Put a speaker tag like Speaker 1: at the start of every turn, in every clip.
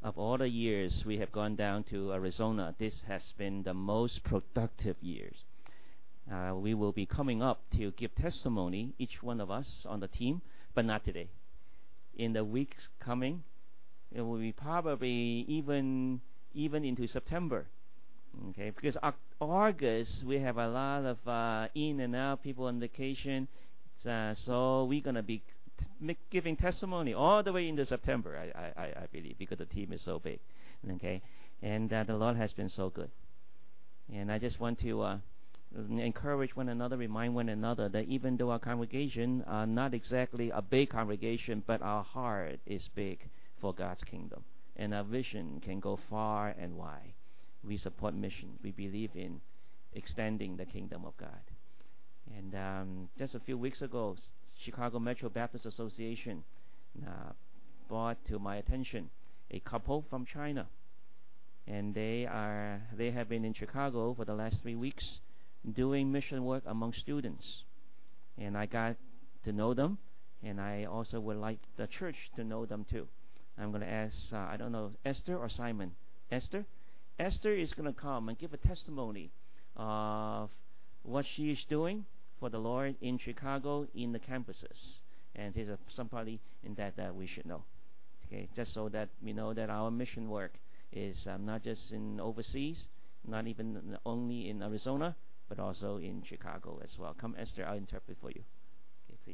Speaker 1: of all the years we have gone down to Arizona, this has been the most productive years. We will be coming up to give testimony, each one of us on the team, but not today. In the weeks coming, it will be probably even into September. Okay, because August we have a lot of in and out people on vacation, so we're gonna be giving testimony all the way into September. I believe, because the team is so big. Okay, and the Lord has been so good. And I just want to encourage one another, remind one another that even though our congregation are not exactly a big congregation, but our heart is big for God's kingdom, and our vision can go far and wide. We support mission. We believe in extending the kingdom of God. And just a few weeks ago, Chicago Metro Baptist Association brought to my attention a couple from China, and they have been in Chicago for the last 3 weeks doing mission work among students. And I got to know them, and I also would like the church to know them too. I'm going to ask, I don't know, Esther or Simon? Esther? Esther is going to come and give a testimony of what she is doing for the Lord in Chicago in the campuses. And there's somebody in that we should know. Okay, just so that we know that our mission work is not just in overseas, not even only in Arizona, but also in Chicago as well. Come, Esther, I'll interpret for you. Okay, please.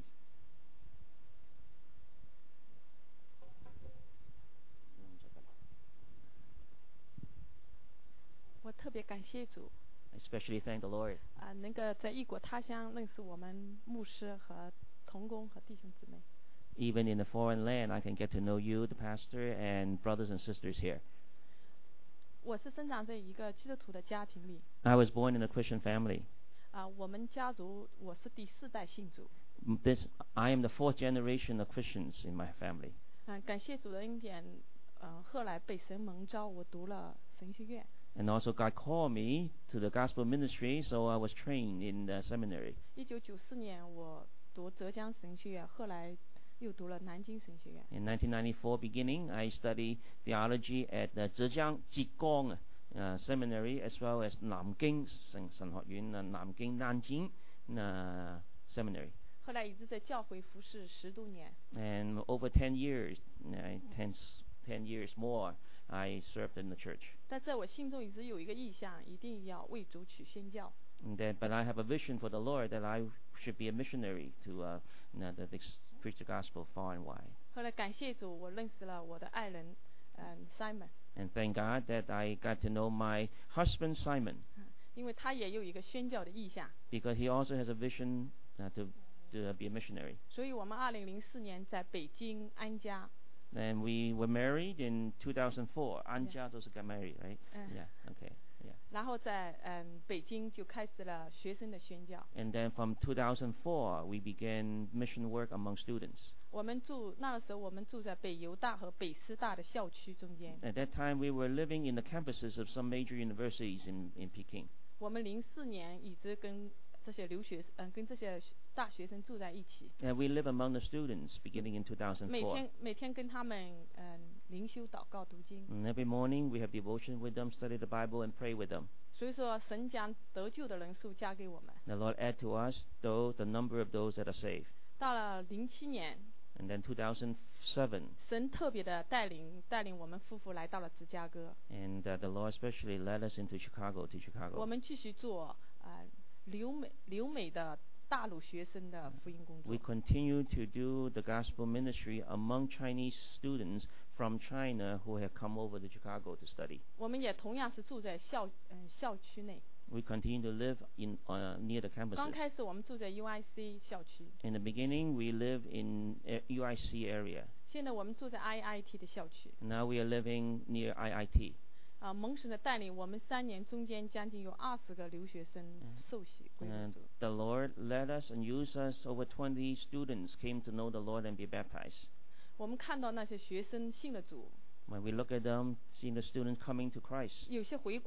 Speaker 2: 我特别感谢主
Speaker 1: Especially thank the Lord
Speaker 2: 能够在异国他乡认识我们牧师和同工和弟兄姊妹。
Speaker 1: Even in a foreign land, I can get to know you, the pastor, and brothers and sisters here.
Speaker 2: 我是生长在一个基督徒的家庭里
Speaker 1: I was born in a Christian family.
Speaker 2: 我们家族我是第4代信主
Speaker 1: I am the 4th generation of Christians in my family.
Speaker 2: 感谢主的恩典后来被神蒙召，我读了神学院。
Speaker 1: And also God called me to the gospel ministry, so I was trained in the seminary.
Speaker 2: 1994年我读浙江神学院，后来又读了南京神学院。
Speaker 1: In 1994 beginning, I studied theology at the Zhejiang Jigong Seminary, as well as Nanjing 神学院 Nanjing Nanjing Seminary.
Speaker 2: 后来一直在教会服侍10多年。
Speaker 1: And over 10 years, 10 years more, I served in the church.
Speaker 2: 但在我心中一直有一个意向，一定要为主去宣教。
Speaker 1: But I have a vision for the Lord that I should be a missionary to preach the gospel far and wide.
Speaker 2: 后来感谢主，我认识了我的爱人Simon。
Speaker 1: And thank God that I got to know my husband Simon.
Speaker 2: 因为他也有一个宣教的意向。
Speaker 1: Because he also has a vision to be a missionary.
Speaker 2: 所以我们2004年在北京安家。
Speaker 1: And we were married in 2004. Anja also got married, right? Yeah. Okay. Yeah.
Speaker 2: 然后在北京就开始了学生的宣教。
Speaker 1: And then from 2004, we began mission work among students.
Speaker 2: 那个时候我们住在北邮大和北师大的校区中间。
Speaker 1: At that time, we were living in the campuses of some major universities in Peking.
Speaker 2: 我们04年一直跟这些跟这些大学生住在一起。
Speaker 1: And we live among the students beginning in 2004.
Speaker 2: 每天跟他们灵修、祷告、读经。
Speaker 1: And every morning we have devotion with them, study the Bible, and pray with them.
Speaker 2: 所以说，神将得救的人数加给我们。
Speaker 1: The Lord add to us the number of those that are saved.
Speaker 2: 到了07年。
Speaker 1: And then 2007.
Speaker 2: 神特别的带领我们夫妇来到了芝加哥。
Speaker 1: And the Lord especially led us into Chicago, to Chicago.
Speaker 2: 我们继续做留美的大陆学生的福音工作。
Speaker 1: We continue to do the gospel ministry among Chinese students from China who have come over to Chicago to study.
Speaker 2: 我们也同样是住在校区内。
Speaker 1: We continue to live near the campuses.
Speaker 2: 刚开始我们住在 UIC 校区。
Speaker 1: In the beginning, we lived in UIC area.
Speaker 2: 现在我们住在 IIT 的校区。
Speaker 1: Now we are living near IIT.
Speaker 2: 蒙神的带领，我们3年中间将近有20个留学生受洗归入主。
Speaker 1: The Lord led us and used us. Over 20 students came to know the Lord and be baptized.
Speaker 2: 我们看到那些学生信了主。
Speaker 1: When we look at them, seeing the students coming to Christ.
Speaker 2: 有些回国，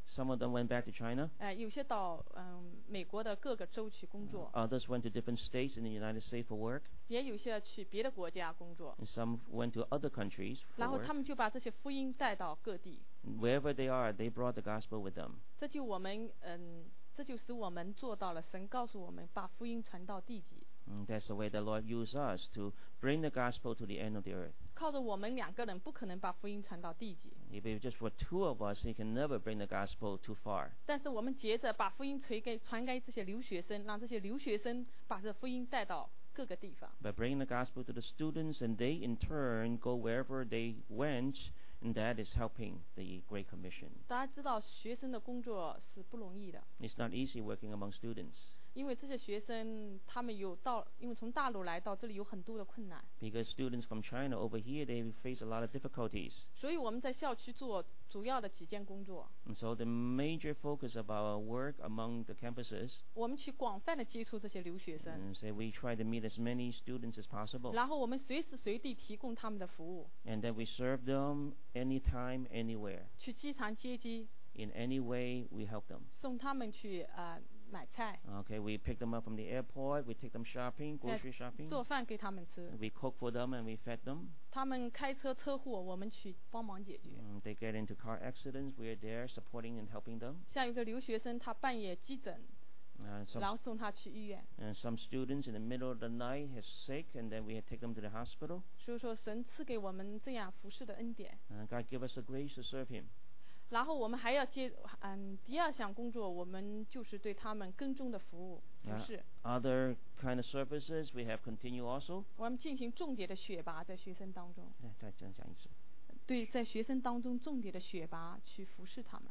Speaker 1: Some of them went back to China.
Speaker 2: 有些到美国的各个州去工作，
Speaker 1: Others went to different states in the United States for work.
Speaker 2: 也有些去别的国家工作，
Speaker 1: And some went to other countries
Speaker 2: 然
Speaker 1: for
Speaker 2: 后
Speaker 1: work.
Speaker 2: 他们就把这些福音带到各地。
Speaker 1: Wherever they are, they brought the gospel with them.
Speaker 2: 这就使我们做到了神告诉我们把福音传到地极。
Speaker 1: That's the way the Lord used us to bring the gospel to the end of the earth.
Speaker 2: 靠着我们2个人不可能把福音传到地极，
Speaker 1: If it was just for 2 of us, He can never bring the gospel too far.
Speaker 2: 但是我们接着把福音传给这些留学生，让这些留学生把这福音带到各个地方。
Speaker 1: By bringing the gospel to the students, and they in turn go wherever they went, and that is helping the Great Commission.
Speaker 2: 大家知道学生的工作是不容易的，
Speaker 1: It's not easy working among students
Speaker 2: 因为这些学生他们因为从大陆来到这里有很多的困难，
Speaker 1: because students from China over here, they face a lot of difficulties.
Speaker 2: 所以我们在校区做主要的几件工作，
Speaker 1: And so the major focus of our work among the campuses,
Speaker 2: 我们去广泛的接触这些留学生，
Speaker 1: and so we try to meet as many students as possible.
Speaker 2: 然后我们随时随地提供他们的服务，
Speaker 1: And then we serve them anytime, anywhere.
Speaker 2: 去机场接机，
Speaker 1: In any way, we help them.
Speaker 2: 送他们去买菜，
Speaker 1: Okay, we pick them up from the airport, we take them shopping, grocery shopping.
Speaker 2: 做饭给他们吃，
Speaker 1: We cook for them and we fed them.
Speaker 2: 他们开车车祸我们去帮忙解决。
Speaker 1: They get into car accidents, we're there supporting and helping them.
Speaker 2: 像有个留学生他半夜急诊，
Speaker 1: Some
Speaker 2: 然后送他去医院，
Speaker 1: And some students in the middle of the night is sick, and then we take them to the hospital.
Speaker 2: 所以说神赐给我们这样服侍的恩典。
Speaker 1: God give us the grace to serve Him.
Speaker 2: 然后我们还要第二项工作，我们就是对他们跟踪的服务服侍。
Speaker 1: Other kind of services we have continue also.
Speaker 2: 我们进行重点的选拔在学生当中，
Speaker 1: 再讲一次。
Speaker 2: 对，在学生当中重点的选拔去服侍他们。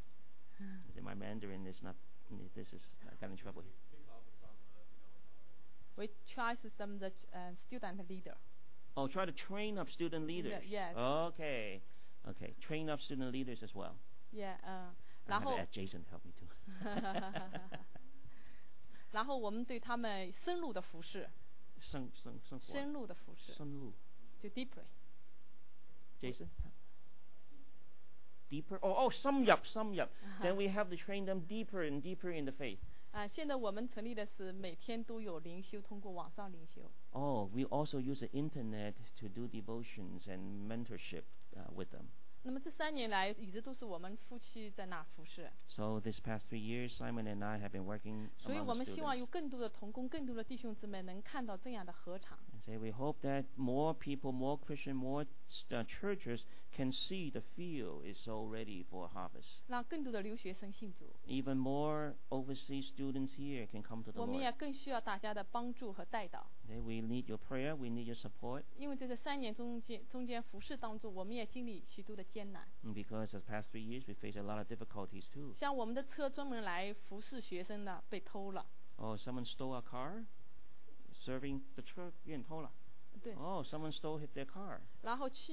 Speaker 1: My Mandarin is not. This is I got in trouble here.
Speaker 2: We choose some the student leader.
Speaker 1: Oh, try to train up student leaders.
Speaker 2: Yes.
Speaker 1: Okay. Train up student leaders as well.
Speaker 2: Yeah.
Speaker 1: I
Speaker 2: 然
Speaker 1: have
Speaker 2: 后
Speaker 1: to ask Jason to help me too.
Speaker 2: 然后我们对他们深入的服侍，
Speaker 1: 深
Speaker 2: 入的服侍，
Speaker 1: 入。
Speaker 2: 就 deeply。
Speaker 1: Jason. Deeper. Oh, 深入。Then we have to train them deeper and deeper in the faith.
Speaker 2: 现在我们成立的是每天都有灵修，通过网上灵修。
Speaker 1: Oh, we also use the internet to do devotions and mentorship with them.
Speaker 2: 那么这3年来，一直都是我们夫妻在那服侍，
Speaker 1: So this past 3 years, Simon and I have been working
Speaker 2: 所以
Speaker 1: among
Speaker 2: 我
Speaker 1: the
Speaker 2: 们希望有
Speaker 1: students.
Speaker 2: 更多的同工、更多的弟兄姊妹能看到这样的合场。
Speaker 1: And say we hope that more people, more Christian, more churches can see the field is so ready for harvest.
Speaker 2: 让更多的留学生信主。
Speaker 1: Even more overseas students here can come to the
Speaker 2: 我们也
Speaker 1: Lord.
Speaker 2: 更需要大家的帮助和带导，
Speaker 1: We need your prayer. We need your support.
Speaker 2: 因为在这3年中间服侍当中，我们也经历许多的艰难。
Speaker 1: Because the past 3 years we face a lot of difficulties too.
Speaker 2: 像我们的车专门来服侍学生的被偷了，
Speaker 1: Oh, someone stole our car. Serving the truck 被人偷了。
Speaker 2: 对。
Speaker 1: Oh, someone stole their car.
Speaker 2: 然后去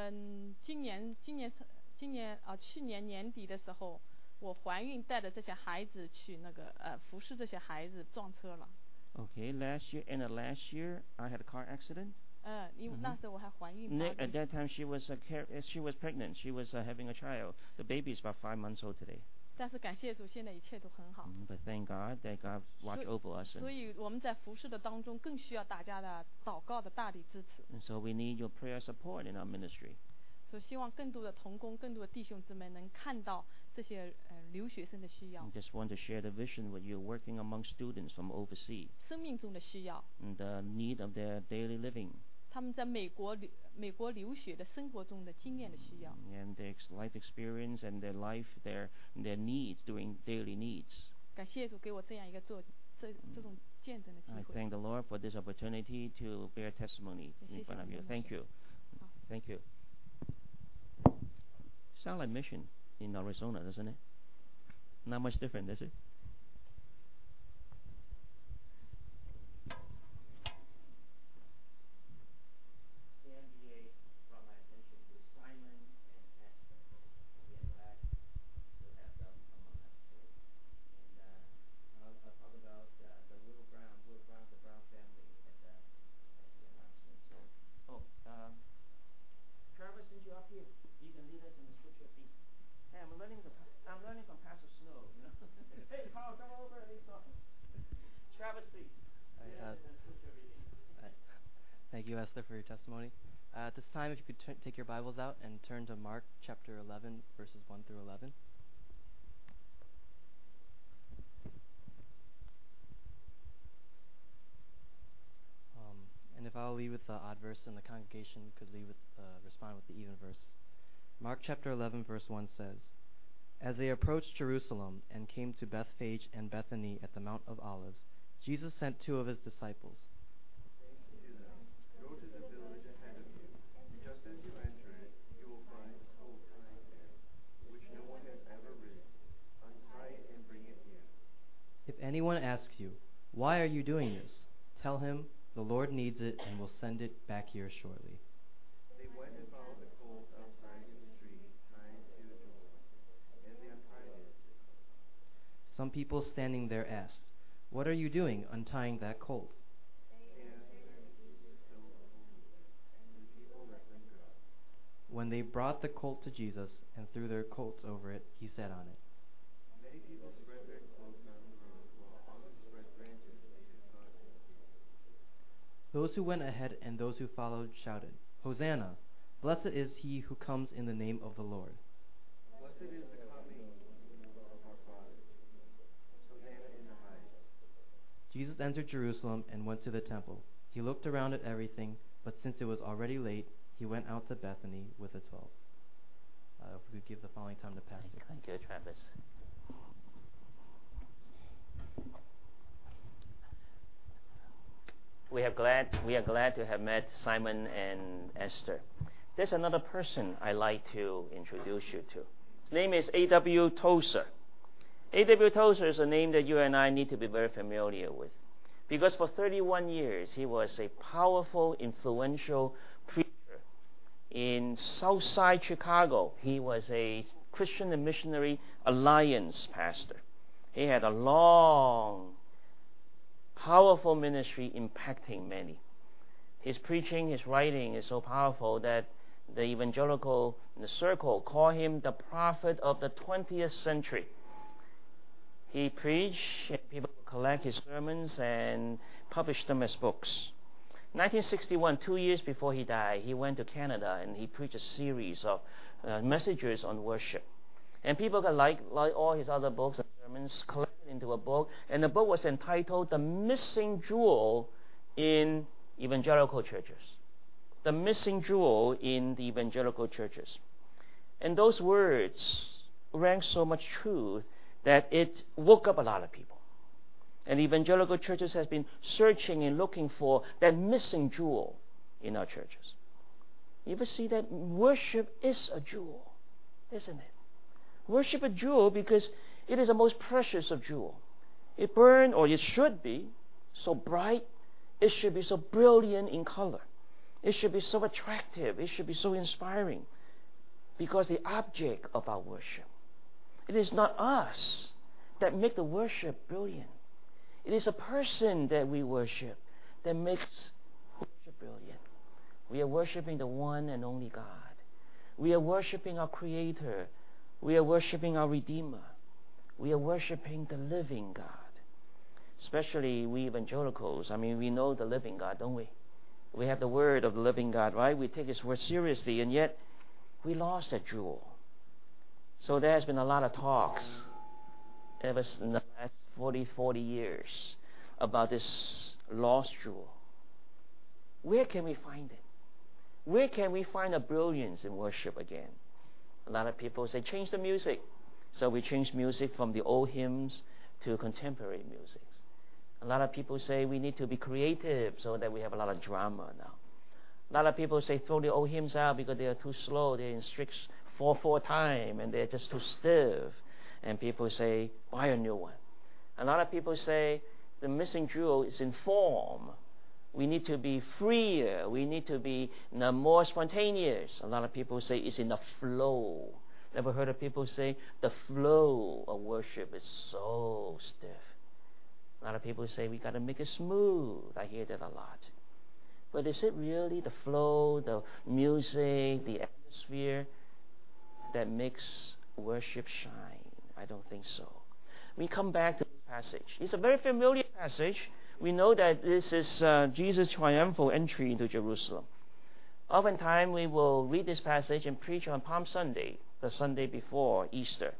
Speaker 2: 年年底的时候，我怀孕带着这些孩子去服侍这些孩子撞车了。
Speaker 1: Okay, last year I had a car accident.
Speaker 2: 因为那时候我还怀孕。
Speaker 1: At that time she was pregnant. She was having a child. The baby is about 5 months old today.
Speaker 2: 但是感谢主，现在一切都很好。
Speaker 1: But thank God that God watched over us.
Speaker 2: 所以我们在服侍的当中，更需要大家的祷告的大力支持。
Speaker 1: And so we need your prayer support in our ministry.
Speaker 2: 所以希望更多的同工、更多的弟兄姊妹能看到这些留学生的需要
Speaker 1: I， just want to share the vision with you, working among students from overseas
Speaker 2: 生命中的需要，
Speaker 1: and the need of their daily living
Speaker 2: 他们在美国留学的生活中的经验的需要。
Speaker 1: and their life experience and their needs during daily needs.
Speaker 2: 感谢主给我这样一个这种见证的机
Speaker 1: I
Speaker 2: 会。
Speaker 1: thank the Lord for this opportunity to bear testimony in front of you. Thank you. Thank you. Sound like mission in Arizona, doesn't it? Not much different, does it? The NBA brought my attention to Simon and Esther. We are glad to have them among us today. And I'll talk about the Will Brown's the Brown family at the announcement. So, Travis, since you're up here, you can lead us in the scripture, please. Hey, I'm learning
Speaker 3: Thank you, Esther, for your testimony. At this time, if you could take your Bibles out and turn to Mark chapter 11, verses 1 through 11. And if I'll lead with the odd verse, and the congregation could respond with the even verse. Mark chapter 11, verse 1 says, As they approached Jerusalem and came to Bethphage and Bethany at the Mount of Olives, Jesus sent two of his disciples.
Speaker 4: Go to the village ahead of you, and just as you enter it, you will find a colt tied there, which no one has ever ridden. Untie it and bring it here.
Speaker 3: If anyone asks you, Why are you doing this? Tell him, the Lord needs it and will send it back here shortly.
Speaker 4: They went and found the colt outside in the street, tied to the door, and they untied it.
Speaker 3: Some people standing there asked, What are you doing untying that colt?
Speaker 4: They answered, "Jesus killed the colt," and the people let them go.
Speaker 3: When they brought the colt to Jesus and threw their coats over it, he sat on it.
Speaker 4: Many people spread their cloaks on the road, while others spread branches they had cut.
Speaker 3: Those who went ahead and those who followed shouted, Hosanna! Blessed is he who comes in the name of the Lord.
Speaker 4: Blessed is the coming of our Father. Hosanna in the highest.
Speaker 3: Jesus entered Jerusalem and went to the temple. He looked around at everything, but since it was already late, he went out to Bethany with the 12. If we could give the following time to Pastor.
Speaker 1: Thank you, Travis. We are glad to have met Simon and Esther. There's another person I'd like to introduce you to. His name is A.W. Tozer. A.W. Tozer is a name that you and I need to be very familiar with, because for 31 years he was a powerful, influential preacher in Southside Chicago. He was a Christian and Missionary Alliance pastor. He had a long, powerful ministry impacting many. His preaching, his writing is so powerful that the evangelical circle call him the prophet of the 20th century. He preached, and people collect his sermons and publish them as books. 1961, 2 years before he died, he went to Canada and he preached a series of messages on worship. And people got like all his other books and sermons collected into a book, and the book was entitled The Missing Jewel in Evangelical Churches. The Missing Jewel in the Evangelical Churches. And those words rang so much truth that it woke up a lot of people. And evangelical churches has been searching and looking for that missing jewel in our churches. You ever see that? Worship is a jewel, isn't it? Worship a jewel because it is the most precious of jewel. It burns, or it should be, so bright. It should be so brilliant in color. It should be so attractive. It should be so inspiring, because the object of our worship. It is not us that make the worship brilliant. It is a person that we worship that makes worship brilliant. We are worshiping the one and only God. We are worshiping our Creator. We are worshiping our Redeemer. We are worshiping the living God. Especially we evangelicals. I mean, we know the living God, don't we? We have the word of the living God, right? We take His word seriously, and yet we lost that jewel. So there has been a lot of talks ever in the last 40 years about this lost jewel. Where can we find it? Where can we find a brilliance in worship again? A lot of people say, change the music. So we change music from the old hymns to contemporary music. A lot of people say we need to be creative so that we have a lot of drama now. A lot of people say throw the old hymns out because they are too slow. They're in strict 4/4 time and they're just too stiff. And people say, buy a new one. A lot of people say the missing jewel is in form. We need to be freer. We need to be more spontaneous. A lot of people say it's in the flow. Never heard of people say the flow of worship is so stiff. A lot of people say we got to make it smooth. I hear that a lot. But is it really the flow, the music, the atmosphere that makes worship shine? I don't think so. We come back to this passage. It's a very familiar passage. we know that this is Jesus' triumphal entry into Jerusalem. Oftentimes we will read this passage and preach on Palm Sunday, the Sunday before Easter.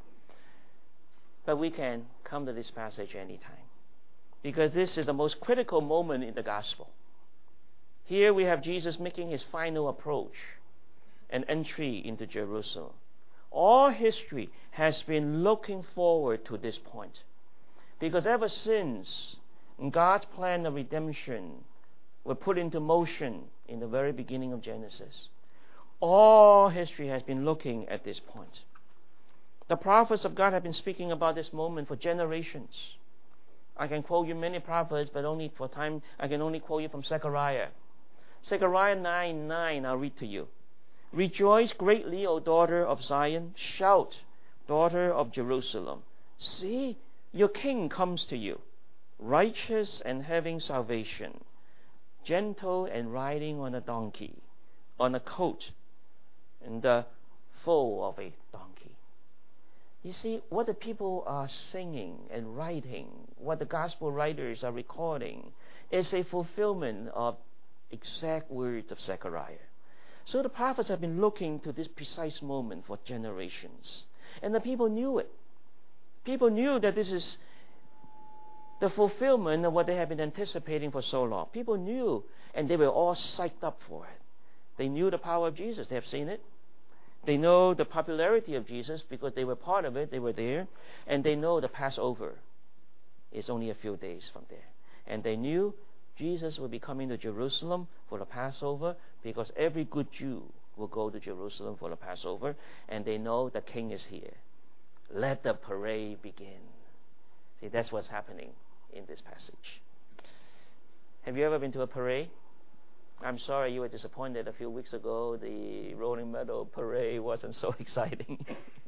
Speaker 1: But we can come to this passage anytime, because this is the most critical moment in the gospel. Here we have Jesus making his final approach and entry into Jerusalem. All history has been looking forward to this point, because ever since God's plan of redemption was put into motion in the very beginning of Genesis, all history has been looking at this point. The prophets of God have been speaking about this moment for generations. I can quote you many prophets, but only for time, I can only quote you from Zechariah. Zechariah 9:9, I'll read to you. Rejoice greatly, O daughter of Zion. Shout, daughter of Jerusalem. See, your king comes to you, righteous and having salvation, gentle and riding on a donkey, on a coat, and the foal of a donkey. You see, what the people are singing and writing, what the gospel writers are recording, is a fulfillment of exact words of Zechariah. So the prophets have been looking to this precise moment for generations. And the people knew it. People knew that this is the fulfillment of what they have been anticipating for so long. People knew, and they were all psyched up for it. They knew the power of Jesus. They have seen it. They know the popularity of Jesus because they were part of it. They were there. And they know the Passover is only a few days from there. And they knew Jesus will be coming to Jerusalem for the Passover, because every good Jew will go to Jerusalem for the Passover, and they know the king is here. Let the parade begin. See, that's what's happening in this passage. Have you ever been to a parade? I'm sorry you were disappointed a few weeks ago. The Rolling Meadow parade wasn't so exciting.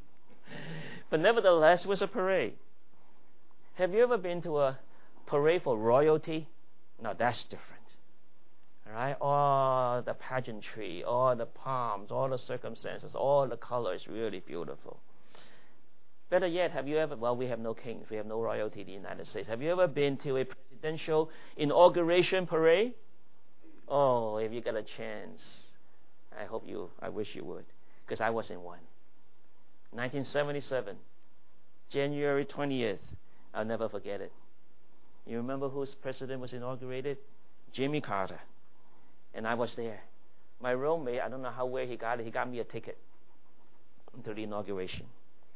Speaker 1: But nevertheless, it was a parade. Have you ever been to a parade for royalty? Now that's different. All right? All the pageantry, all the pomps, all the circumstances, all the colors, really beautiful. Better yet, have you ever, well, we have no kings, we have no royalty in the United States. Have you ever been to a presidential inauguration parade? Oh, if you get a chance, I wish you would, because I was in one. 1977, January 20th, I'll never forget it. You remember whose president was inaugurated? Jimmy Carter. And I was there. My roommate, I don't know where he got it. He got me a ticket to the inauguration.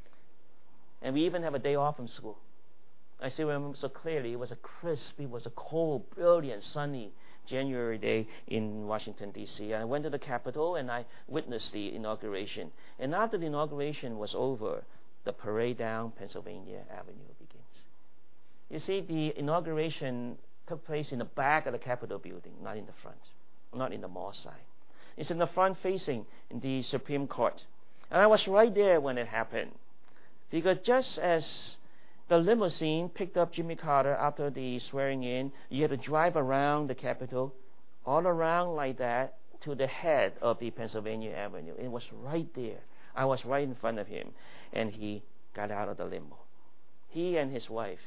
Speaker 1: And we even have a day off from school. I still remember so clearly. It was a crisp, it was a cold, brilliant, sunny January day in Washington, D.C. I went to the Capitol and I witnessed the inauguration. And after the inauguration was over, the parade down Pennsylvania Avenue begins. You see, the inauguration took place in the back of the Capitol building, not in the front, not in the mall side. It's in the front facing the Supreme Court. And I was right there when it happened. Because just as the limousine picked up Jimmy Carter after the swearing in, you had to drive around the Capitol, all around like that, to the head of the Pennsylvania Avenue. It was right there. I was right in front of him. And he got out of the limo. He and his wife.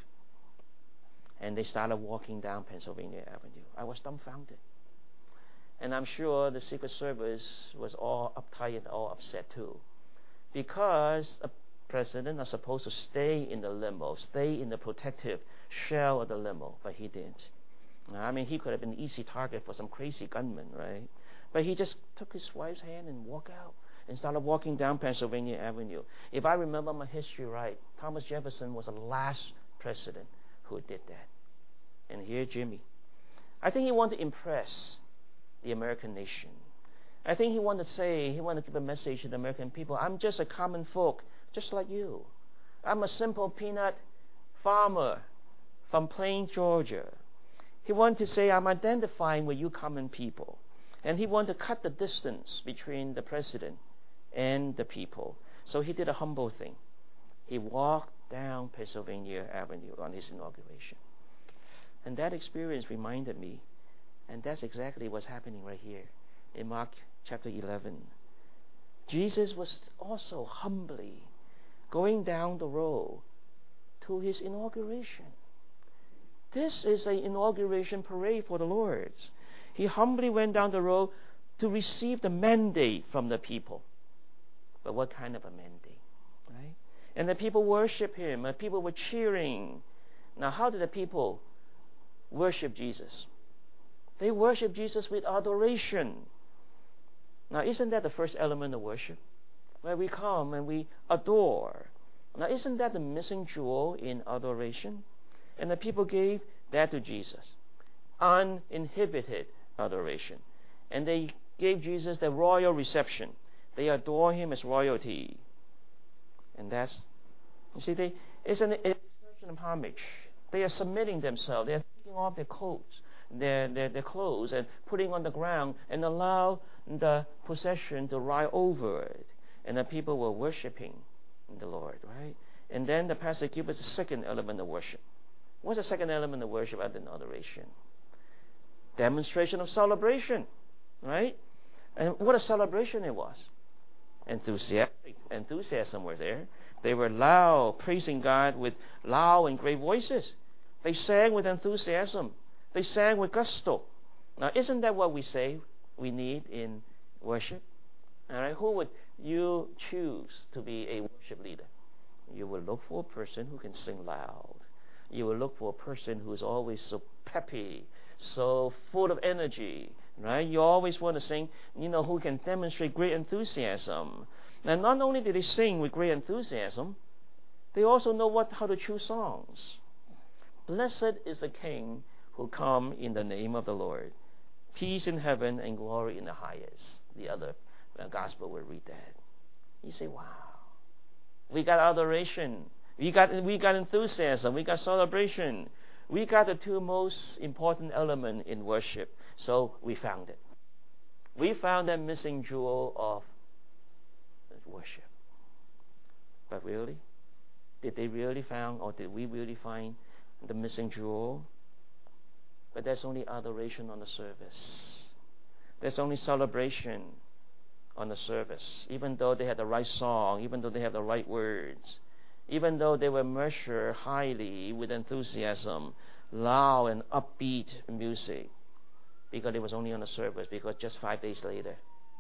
Speaker 1: And they started walking down Pennsylvania Avenue. I was dumbfounded. And I'm sure the Secret Service was all uptight and all upset too. Because a president is supposed to stay in the limo, stay in the protective shell of the limo, but he didn't. I mean, he could have been an easy target for some crazy gunman, right? But he just took his wife's hand and walked out and started walking down Pennsylvania Avenue. If I remember my history right, Thomas Jefferson was the last president who did that. And here Jimmy. I think he wanted to impress the American nation. I think he wanted to give a message to the American people. I'm just a common folk, just like you. I'm a simple peanut farmer from Plains, Georgia. He wanted to say, I'm identifying with you common people. And he wanted to cut the distance between the president and the people. So he did a humble thing. He walked down Pennsylvania Avenue on his inauguration. And that experience reminded me, and that's exactly what's happening right here in Mark chapter 11. Jesus was also humbly going down the road to his inauguration. This is an inauguration parade for the Lord. He humbly went down the road to receive the mandate from the people. But what kind of a mandate? Right? And the people worship him, and people were cheering. Now, how did the people worship Jesus? They worship Jesus with adoration. Now, isn't that the first element of worship? Where we come and we adore. Now, isn't that the missing jewel in adoration? And the people gave that to Jesus. Uninhibited adoration. And they gave Jesus the royal reception. They adore him as royalty. And that's, you see, it's an expression of homage. They are submitting themselves. They are taking off their coats, their clothes, and putting on the ground, and allow the procession to ride over it. And the people were worshiping the Lord, right? And then the pastor gives us the second element of worship. What's the second element of worship other than adoration? Demonstration of celebration, right? And what a celebration it was. Enthusiasm was there. They were loud, praising God with loud and great voices. They sang with enthusiasm. They sang with gusto. Now, isn't that what we say we need in worship? All right, who would you choose to be a worship leader? You will look for a person who can sing loud. You will look for a person who is always so peppy, so full of energy, right? You always want to sing, who can demonstrate great enthusiasm. And not only did they sing with great enthusiasm, they also know how to choose songs. Blessed is the King who come in the name of the Lord. Peace in heaven and glory in the highest. The other gospel will read that. You say, wow. We got adoration. We got enthusiasm. We got celebration. We got the two most important elements in worship. So we found it. We found that missing jewel of worship. But really? Did they really find, or did we really find the missing jewel? But there's only adoration on the service. There's only celebration on the service. Even though they had the right song, even though they had the right words, even though they were measured highly with enthusiasm, loud and upbeat music, because it was only on the service, because just 5 days later,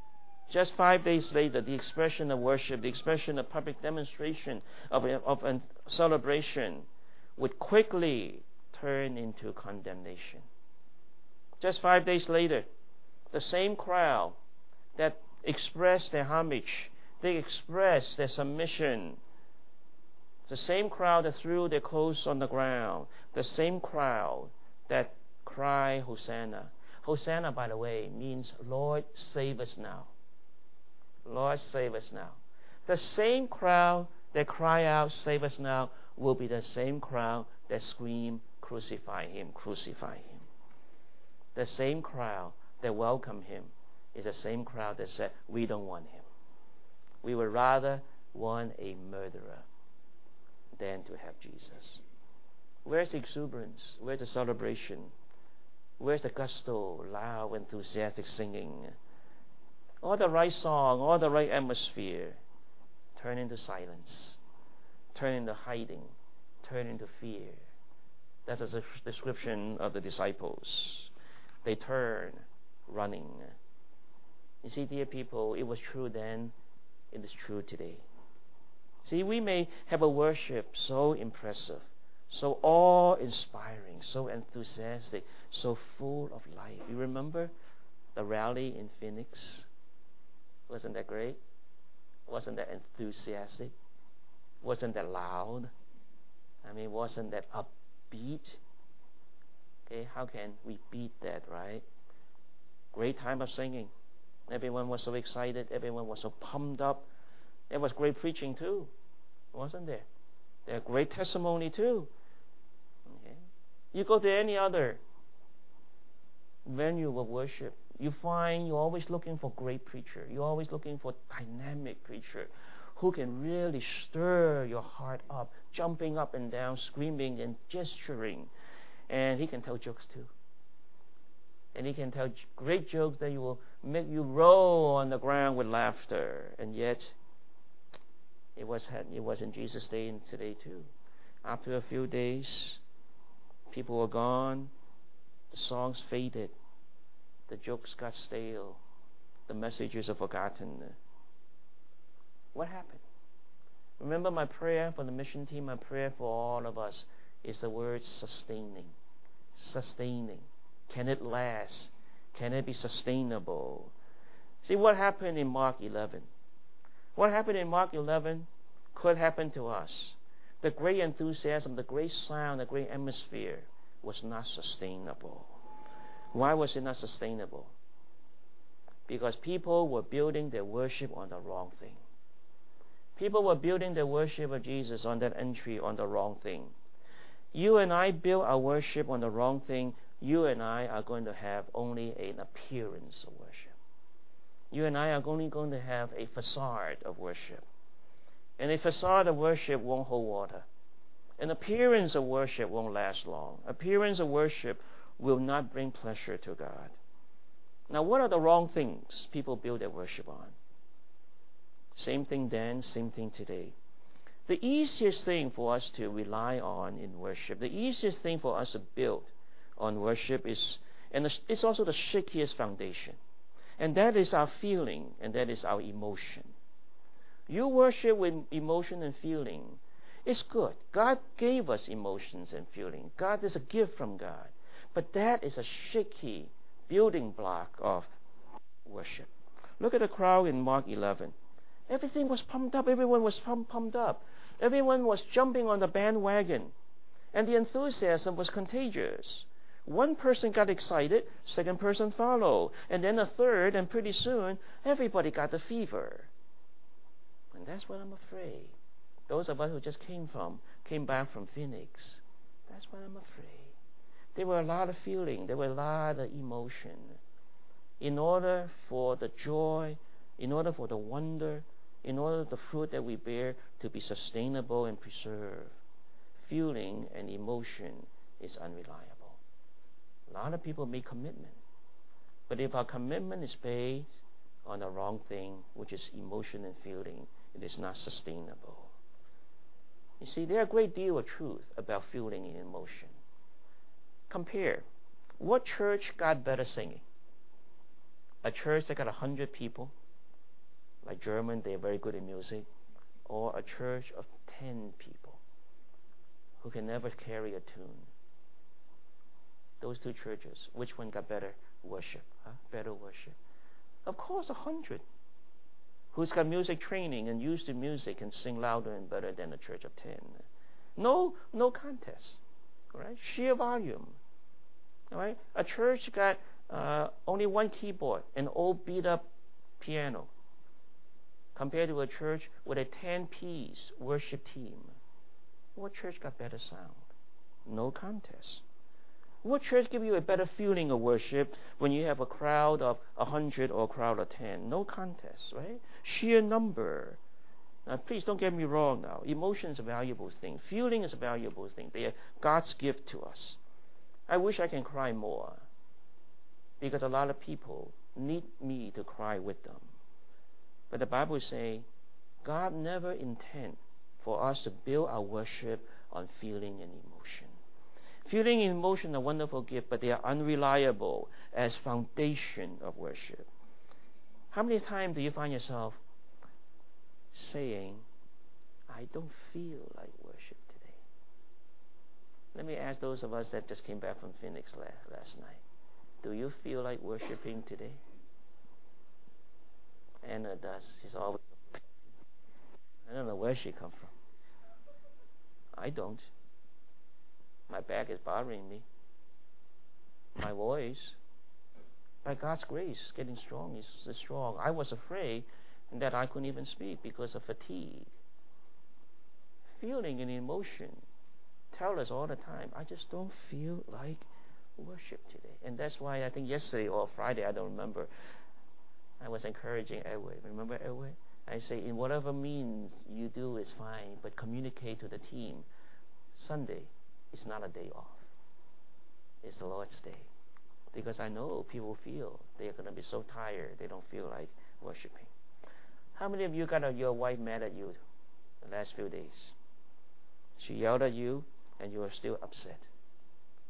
Speaker 1: the expression of worship, the expression of public demonstration of celebration would quickly turn into condemnation. Just 5 days later, the same crowd that expressed their homage, they expressed their submission, the same crowd that threw their clothes on the ground, the same crowd that cried, Hosanna. Hosanna, by the way, means Lord, save us now. Lord, save us now. The same crowd that cry out, save us now, will be the same crowd that scream, crucify him, crucify him. The same crowd that welcomed him is the same crowd that said, we don't want him. We would rather want a murderer than to have Jesus. Where's the exuberance? Where's the celebration? Where's the gusto, loud, enthusiastic singing? All the right song, all the right atmosphere turn into silence, turn into hiding, turn into fear. That's a description of the disciples. They turn, running. You see, dear people, it was true then, it is true today. See, we may have a worship so impressive, so awe-inspiring, so enthusiastic, so full of life. You remember the rally in Phoenix? Wasn't that great? Wasn't that enthusiastic? Wasn't that loud? Wasn't that upbeat? Okay, how can we beat that, right? Great time of singing. Everyone was so excited. Everyone was so pumped up. There was great preaching too, wasn't there? There was great testimony too. Okay. You go to any other venue of worship, you find you're always looking for great preacher. You're always looking for dynamic preacher who can really stir your heart up, jumping up and down, screaming and gesturing. And he can tell jokes too. And he can tell great jokes that will make you roll on the ground with laughter. And yet, it was in Jesus' day and today too. After a few days, People were gone. The songs faded. The jokes got stale. The messages are forgotten. What happened? Remember my prayer for the mission team, my prayer for all of us is the word sustaining. Sustaining. Can it last? Can it be sustainable? See what happened in Mark 11. What happened in Mark 11 could happen to us. The great enthusiasm, the great sound, the great atmosphere was not sustainable. Why was it not sustainable? Because people were building their worship on the wrong thing. People were building their worship of Jesus on that entry on the wrong thing. You and I build our worship on the wrong thing, you and I are going to have only an appearance of worship. You and I are only going to have a facade of worship. And a facade of worship won't hold water. An appearance of worship won't last long. Appearance of worship will not bring pleasure to God. Now, what are the wrong things people build their worship on? Same thing then, same thing today. The easiest thing for us to rely on in worship, the easiest thing for us to build on worship is, and it's also the shakiest foundation, and that is our feeling, and that is our emotion. You worship with emotion and feeling. It's good. God gave us emotions and feeling. God is a gift from God. But that is a shaky building block of worship. Look at the crowd in Mark 11. Everything was pumped up. Everyone was pumped up. Everyone was jumping on the bandwagon. And the enthusiasm was contagious. One person got excited, second person followed, and then a third, and pretty soon everybody got the fever. And that's what I'm afraid. Those of us who just came back from Phoenix, that's what I'm afraid. There were a lot of feeling. There were a lot of emotion. In order for the joy, in order for the wonder, in order for the fruit that we bear to be sustainable and preserved, feeling and emotion is unreliable. A lot of people make commitment. But if our commitment is based on the wrong thing, which is emotion and feeling, it is not sustainable. You see, there are a great deal of truth about feeling and emotion. Compare. What church got better singing? A church that got 100 people, like German, they're very good in music, or a church of 10 people who can never carry a tune? Those two churches, which one got better worship? Better worship? Of course, 100. Who's got music training and used to music can sing louder and better than a church of 10. No contest. Right? Sheer volume. All right? A church got only one keyboard, an old beat-up piano, compared to a church with a 10-piece worship team. What church got better sound? No contest. What church give you a better feeling of worship when you have a crowd of 100 or a crowd of 10? No contest, right? Sheer number. Now, please don't get me wrong now. Emotion is a valuable thing. Feeling is a valuable thing. They are God's gift to us. I wish I can cry more, because a lot of people need me to cry with them. But the Bible says God never intended for us to build our worship on feeling and emotion. Feeling and emotion are wonderful gifts, but they are unreliable as foundation of worship. How many times do you find yourself saying, I don't feel like worship today? Let me ask those of us that just came back from Phoenix last night. Do you feel like worshiping today? Anna does. She's always... I don't know where she come from. I don't. My back is bothering me. My voice, by God's grace, getting strong is strong. I was afraid that I couldn't even speak because of fatigue. Feeling and emotion tell us all the time, I just don't feel like worship today. And that's why I think yesterday or Friday, I don't remember, I was encouraging Edward. Remember Edward? I say, in whatever means you do is fine, but communicate to the team. Sunday is not a day off. It's the Lord's Day. Because I know people feel they're going to be so tired they don't feel like worshiping. How many of you got your wife mad at you the last few days? She yelled at you and you are still upset.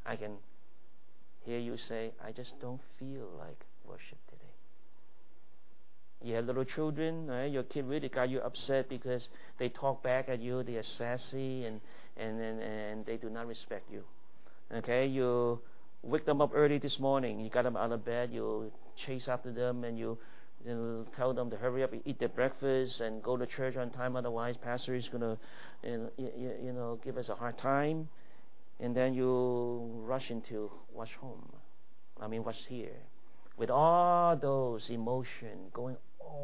Speaker 1: I can hear you say, I just don't feel like worship today. You have little children, right? Your kid really got you upset because they talk back at you, they are sassy, and they do not respect you. Okay, you wake them up early this morning, you got them out of bed, you chase after them, and you tell them to hurry up and eat their breakfast and go to church on time, otherwise pastor is going to give us a hard time. And then you rush into wash here, with all those emotions going,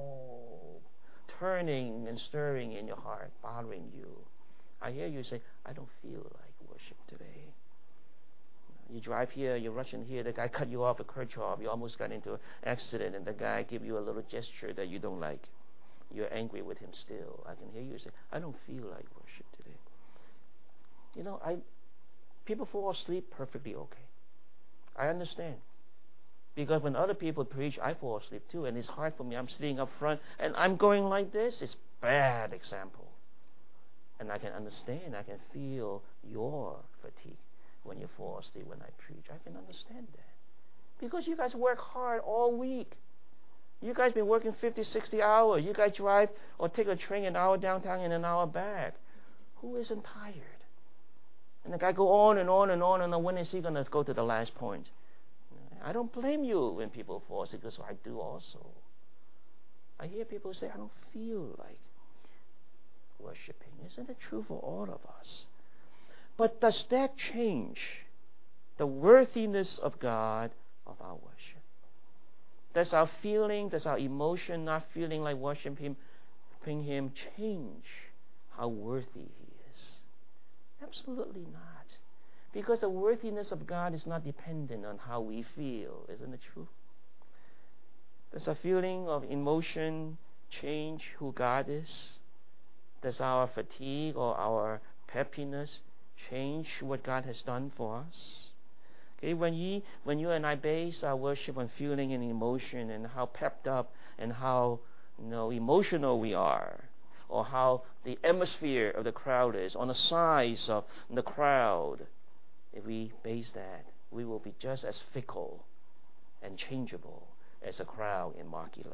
Speaker 1: turning and stirring in your heart, bothering you. I hear you say, I don't feel like worship today. You drive here, you rush in here, the guy cut you off a curb job, you almost got into an accident, and the guy give you a little gesture that you don't like. You're angry with him still. I can hear you say, I don't feel like worship today. People fall asleep perfectly okay. I understand. Because when other people preach, I fall asleep too, and it's hard for me. I'm sitting up front, and I'm going like this. It's bad example. And I can understand, I can feel your fatigue when you fall asleep when I preach. I can understand that. Because you guys work hard all week. You guys been working 50, 60 hours. You guys drive or take a train an hour downtown and an hour back. Who isn't tired? And the guy go on and on and on, and then when is he going to go to the last point? I don't blame you when people fall asleep, because I do also. I hear people say, I don't feel like worshiping. Isn't it true for all of us? But does that change the worthiness of God of our worship? Does our feeling, does our emotion not feeling like worshiping Him change how worthy He is? Absolutely not. Because the worthiness of God is not dependent on how we feel. Isn't it true? Does our feeling of emotion change who God is? Does our fatigue or our peppiness change what God has done for us? Okay, when you and I base our worship on feeling and emotion and how pepped up and how emotional we are, or how the atmosphere of the crowd is, on the size of the crowd, if we base that, we will be just as fickle and changeable as a crowd in Mark 11.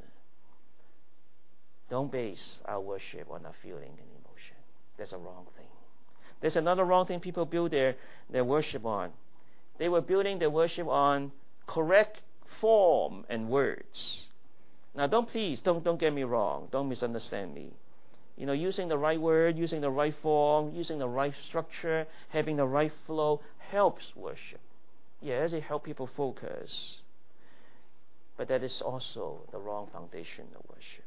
Speaker 1: Don't base our worship on our feeling and emotion. That's a wrong thing. There's another wrong thing people build their worship on. They were building their worship on correct form and words. Now, don't get me wrong. Don't misunderstand me. Using the right word, using the right form, using the right structure, having the right flow helps worship. Yes, it helps people focus. But that is also the wrong foundation of worship.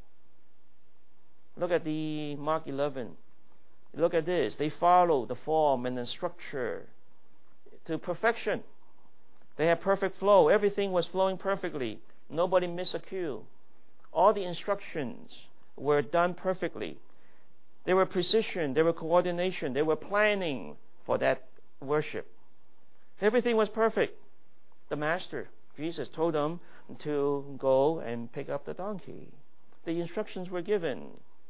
Speaker 1: Look at the Mark 11. Look at this. They follow the form and the structure to perfection. They had perfect flow. Everything was flowing perfectly. Nobody missed a cue. All the instructions were done perfectly. There were precision, there were coordination, there were planning for that worship. Everything was perfect. The Master, Jesus, told them to go and pick up the donkey. The instructions were given.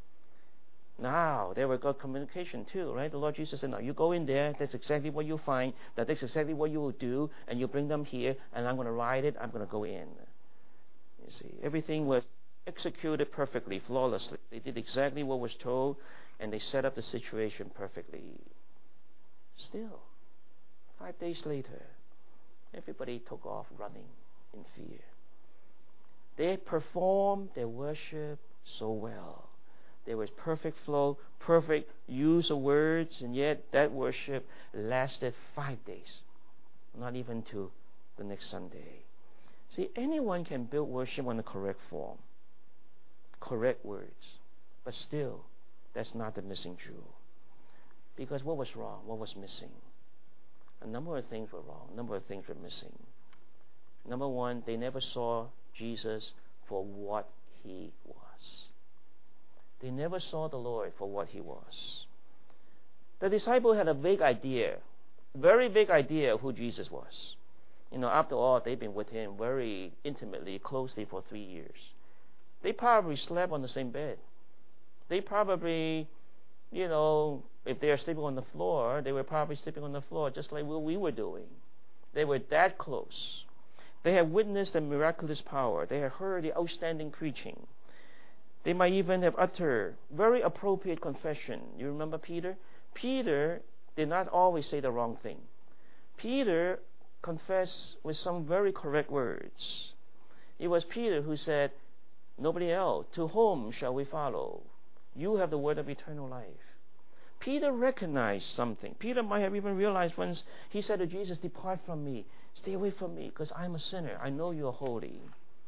Speaker 1: Now, there was good communication too, right? The Lord Jesus said, now you go in there, that's exactly what you'll find, that's exactly what you will do, and you bring them here, and I'm going to ride it, I'm going to go in. You see, everything was executed perfectly, flawlessly. They did exactly what was told, and they set up the situation perfectly. Still, 5 days later, everybody took off running in fear. They performed their worship so well. There was perfect flow, perfect use of words, and yet that worship lasted 5 days, not even to the next Sunday. See, anyone can build worship on the correct form, correct words, but still, that's not the missing jewel. Because what was wrong? What was missing? A number of things were wrong. A number of things were missing. Number one, they never saw Jesus for what He was. They never saw the Lord for what He was. The disciples had a vague idea, very vague idea of who Jesus was. After all, they've been with Him very intimately, closely for 3 years. They probably slept on the same bed. They probably, If they are sleeping on the floor, they were probably sleeping on the floor just like what we were doing. They were that close. They had witnessed the miraculous power. They had heard the outstanding preaching. They might even have uttered very appropriate confession. You remember Peter? Peter did not always say the wrong thing. Peter confessed with some very correct words. It was Peter who said, "Nobody else. To whom shall we follow? You have the word of eternal life." Peter recognized something. Peter might have even realized once he said to Jesus, "Depart from me. Stay away from me, because I'm a sinner. I know you're holy."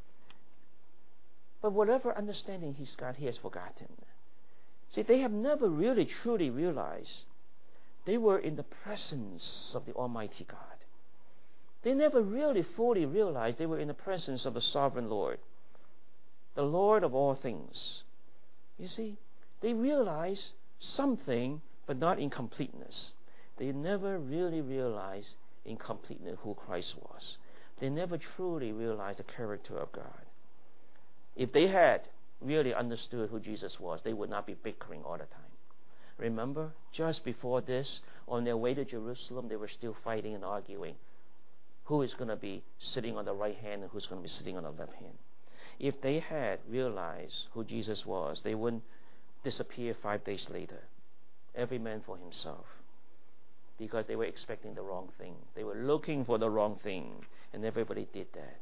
Speaker 1: But whatever understanding he's got, he has forgotten. See, they have never really truly realized they were in the presence of the Almighty God. They never really fully realized they were in the presence of the sovereign Lord, the Lord of all things. You see, they realized something, but not in completeness. They never really realized in completeness who Christ was. They never truly realized the character of God. If they had really understood who Jesus was, they would not be bickering all the time. Remember, just before this, on their way to Jerusalem, they were still fighting and arguing who is going to be sitting on the right hand and who's going to be sitting on the left hand. If they had realized who Jesus was, they wouldn't disappear 5 days later, every man for himself, because they were expecting the wrong thing. They were looking for the wrong thing, and everybody did that.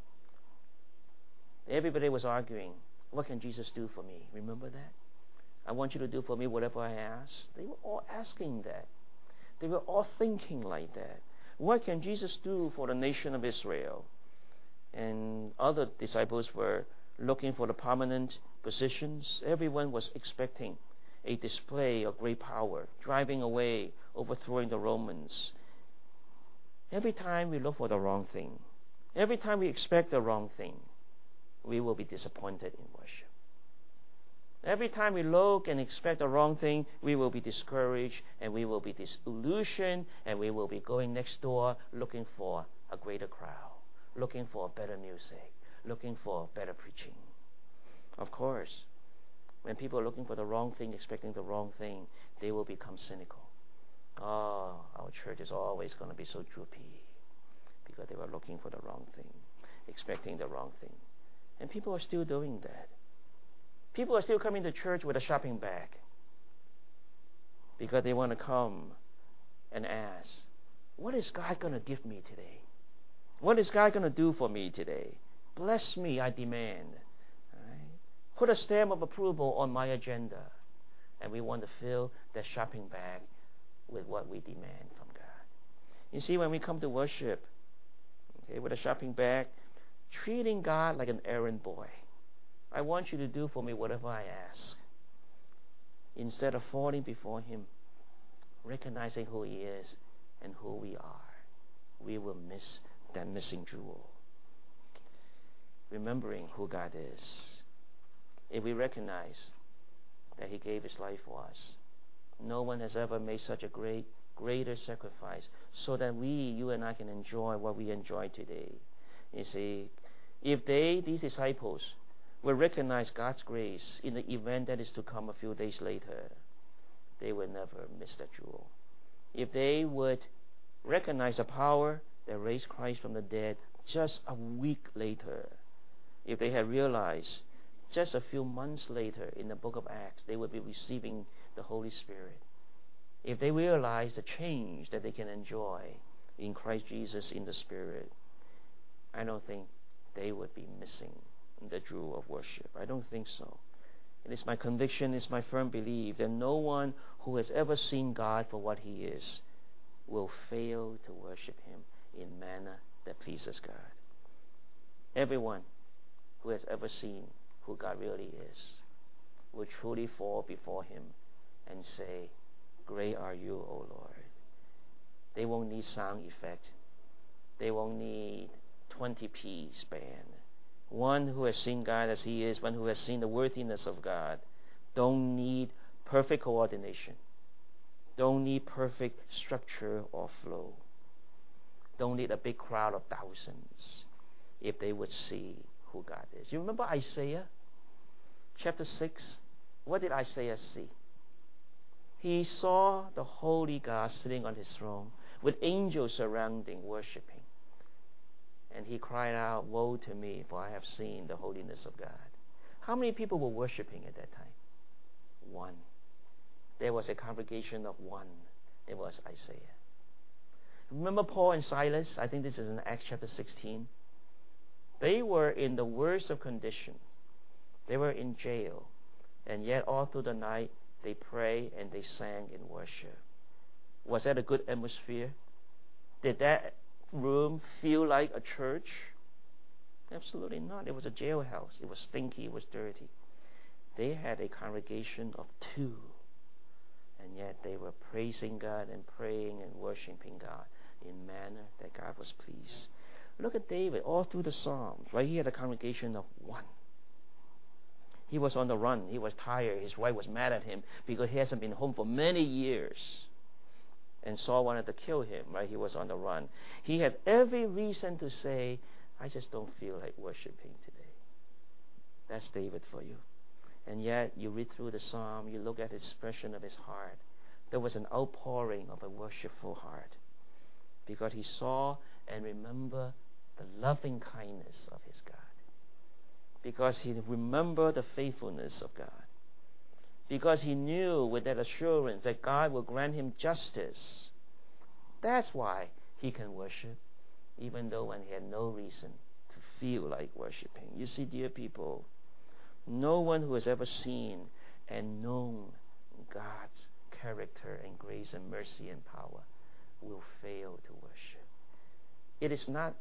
Speaker 1: Everybody was arguing, what can Jesus do for me? Remember that? I want you to do for me whatever I ask. They were all asking that. They were all thinking like that. What can Jesus do for the nation of Israel? And other disciples were looking for the prominent positions. Everyone was expecting a display of great power, driving away, overthrowing the Romans. Every time we look for the wrong thing, every time we expect the wrong thing, we will be disappointed in worship. Every time we look and expect the wrong thing, we will be discouraged and we will be disillusioned and we will be going next door looking for a greater crowd, looking for better music, looking for better preaching. Of course, when people are looking for the wrong thing, expecting the wrong thing, they will become cynical. Oh, our church is always going to be so droopy because they were looking for the wrong thing, expecting the wrong thing. And people are still doing that. People are still coming to church with a shopping bag because they want to come and ask, what is God going to give me today? What is God going to do for me today? Bless me, I demand. Right? Put a stamp of approval on my agenda. And we want to fill that shopping bag with what we demand from God. You see, when we come to worship, okay, with a shopping bag, treating God like an errand boy. I want you to do for me whatever I ask. Instead of falling before Him, recognizing who He is and who we are, we will miss that missing jewel. Remembering who God is. If we recognize that He gave His life for us, no one has ever made such a greater sacrifice so that you and I can enjoy what we enjoy today. You see, if these disciples, will recognize God's grace in the event that is to come a few days later, they will never miss that jewel. If they would recognize the power that raised Christ from the dead just a week later, if they had realized just a few months later in the book of Acts they would be receiving the Holy Spirit, if they realize the change that they can enjoy in Christ Jesus in the Spirit, I don't think they would be missing the jewel of worship. I don't think so. It is my conviction, it's my firm belief that no one who has ever seen God for what He is will fail to worship Him in manner that pleases God. Everyone who has ever seen who God really is will truly fall before Him and say, "Great are you, O Lord." They won't need sound effect. They won't need 20p band. One who has seen God as He is, one who has seen the worthiness of God, don't need perfect coordination, don't need perfect structure or flow, don't need a big crowd of thousands if they would see who God is. You remember Isaiah chapter 6? What did Isaiah see? He saw the holy God sitting on his throne with angels surrounding, worshiping. And he cried out, "Woe to me, for I have seen the holiness of God." How many people were worshiping at that time? One. There was a congregation of one. It was Isaiah. Remember Paul and Silas? I think this is in Acts chapter 16. They were in the worst of conditions. They were in jail. And yet all through the night, they prayed and they sang in worship. Was that a good atmosphere? Did that room feel like a church? Absolutely not. It was a jailhouse. It was stinky. It was dirty. They had a congregation of two. And yet they were praising God and praying and worshiping God in manner that God was pleased. Look at David all through the Psalms, right? He had a congregation of one. He was on the run. He was tired. His wife was mad at him because he hasn't been home for many years. And Saul wanted to kill him, right? He was on the run. He had every reason to say, "I just don't feel like worshiping today." That's David for you. And yet, you read through the psalm, you look at the expression of his heart. There was an outpouring of a worshipful heart because he saw and remembered the loving kindness of his God. Because he remembered the faithfulness of God. Because he knew with that assurance that God will grant him justice. That's why he can worship, even though when he had no reason to feel like worshiping. You see, dear people, no one who has ever seen and known God's character and grace and mercy and power will fail to worship. It is not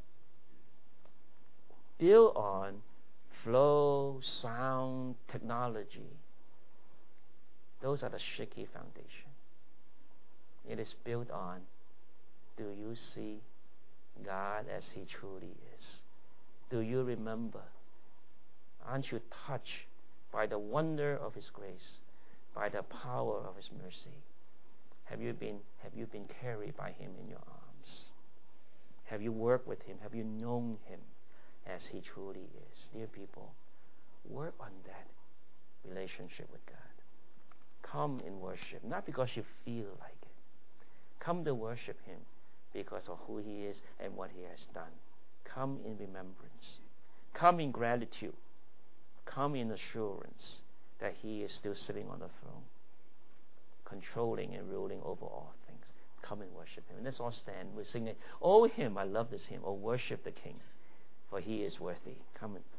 Speaker 1: built on flow, sound, technology. Those are the shaky foundation. It is built on, do you see God as he truly is? Do you remember? Aren't you touched by the wonder of his grace, by the power of his mercy? Have you been carried by him in your arms? Have you worked with him? Have you known him as he truly is? Dear people, work on that relationship with God. Come in worship, not because you feel like it. Come to worship him because of who he is and what he has done. Come in remembrance. Come in gratitude. Come in assurance that he is still sitting on the throne, controlling and ruling over all things. Come and worship him. And let's all stand. We're singing, "Oh hymn," I love this hymn, "Oh worship the King, for he is worthy." Come and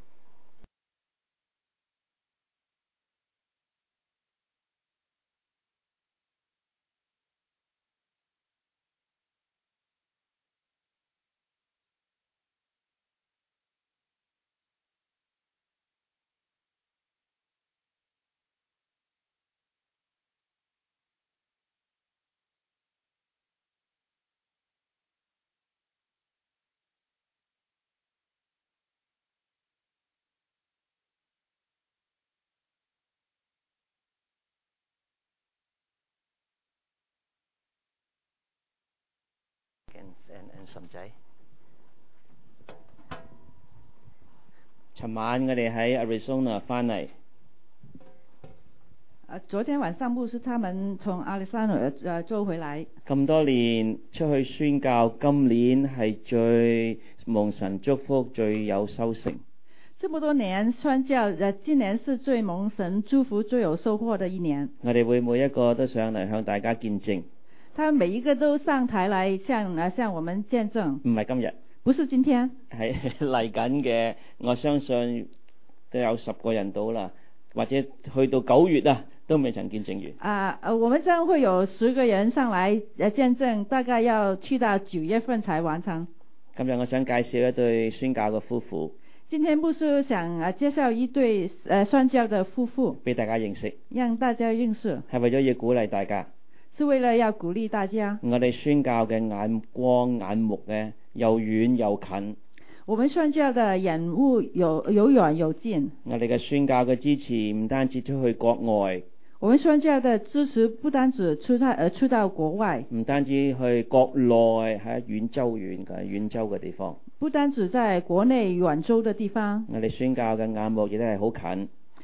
Speaker 1: 甚仔。尋晚我哋喺 Arizona 翻嚟。
Speaker 5: 昨天晚上牧师他们从阿里山坐回来。
Speaker 1: 咁多年出去宣教，今年係最蒙神祝福、最有收成。
Speaker 5: 这么多年宣教，今年是最蒙神祝福、最有收穫的一年。
Speaker 1: 我哋會每一個都上嚟向大家見證。
Speaker 5: 他們每一個都上台來向我們見證。
Speaker 1: 唔係今日，
Speaker 5: 不是今天，
Speaker 1: 係嚟緊嘅。我相信都有10個人到啦，或者去到9月啊，都未曾見證完。
Speaker 5: 我們將會有10個人上來見證，大概要去到9月份才完成。
Speaker 1: 今日我想介紹一對宣教嘅夫婦。
Speaker 5: 今天牧師想介紹一對宣教的夫婦，
Speaker 1: 俾大家認識，
Speaker 5: 讓大家認識，
Speaker 1: 係為咗要鼓勵大家。
Speaker 5: 是為了要鼓勵大家。
Speaker 1: 我哋宣教嘅眼光眼目咧，又遠又近。
Speaker 5: 我們宣教的眼目有遠有近。
Speaker 1: 我哋嘅宣教嘅支持唔單止出去國外。
Speaker 5: 我們宣教的支持不單止出到國外，
Speaker 1: 唔單止去國內喺遠州嘅地方。
Speaker 5: 不單止在國內遠州的地方。
Speaker 1: 我哋宣教嘅眼目亦都係好近。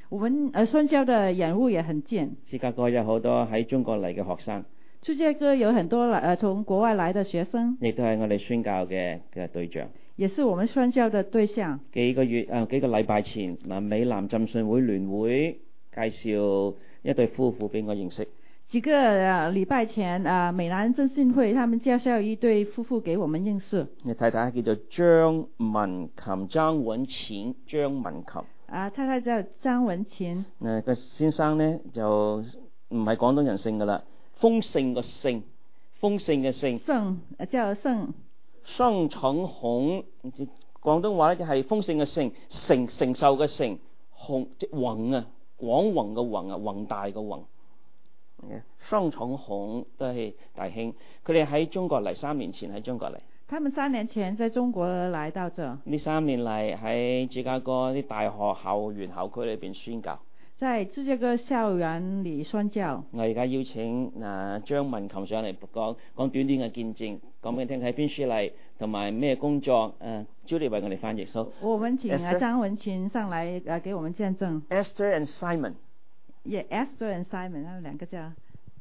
Speaker 5: 我們宣教的人物也很賤。
Speaker 1: 芝加哥有好多喺中國嚟嘅學生，
Speaker 5: 芝加哥有很多從國外來的學生，
Speaker 1: 亦都係我哋宣教嘅對象。
Speaker 5: 也是我們宣教的對象。
Speaker 1: 幾個禮拜前，美南浸信會聯會介紹一對夫婦俾我認識。
Speaker 5: 幾個禮拜前，美南浸信會他們介紹一對夫婦給我們認識。
Speaker 1: 你太太叫做張文琴，張文琴。
Speaker 5: 太太叫張文琴。
Speaker 1: 個先生呢就唔係廣東人姓噶啦，豐盛嘅盛，盛
Speaker 5: 叫盛。
Speaker 1: 盛成雄，廣東話咧就係豐盛嘅盛，承受嘅承，宏宏啊，廣宏嘅宏啊，宏大嘅宏。盛成雄都係大兄，佢哋喺中國嚟，3年前喺中國嚟。
Speaker 5: 他們3年前在中國來到這。
Speaker 1: 呢3年嚟喺芝加哥啲大學校園校區裏邊宣教。
Speaker 5: 在芝加哥校園裏宣教。
Speaker 1: 我而家邀請張文琴上嚟講短嘅見證，講俾你聽喺邊處嚟，同埋咩工作。Julie 為我哋翻譯。So,
Speaker 5: 我們請張文琴上來給我們見證。
Speaker 1: Esther and Simon。
Speaker 5: Esther and Simon， 他們兩個叫。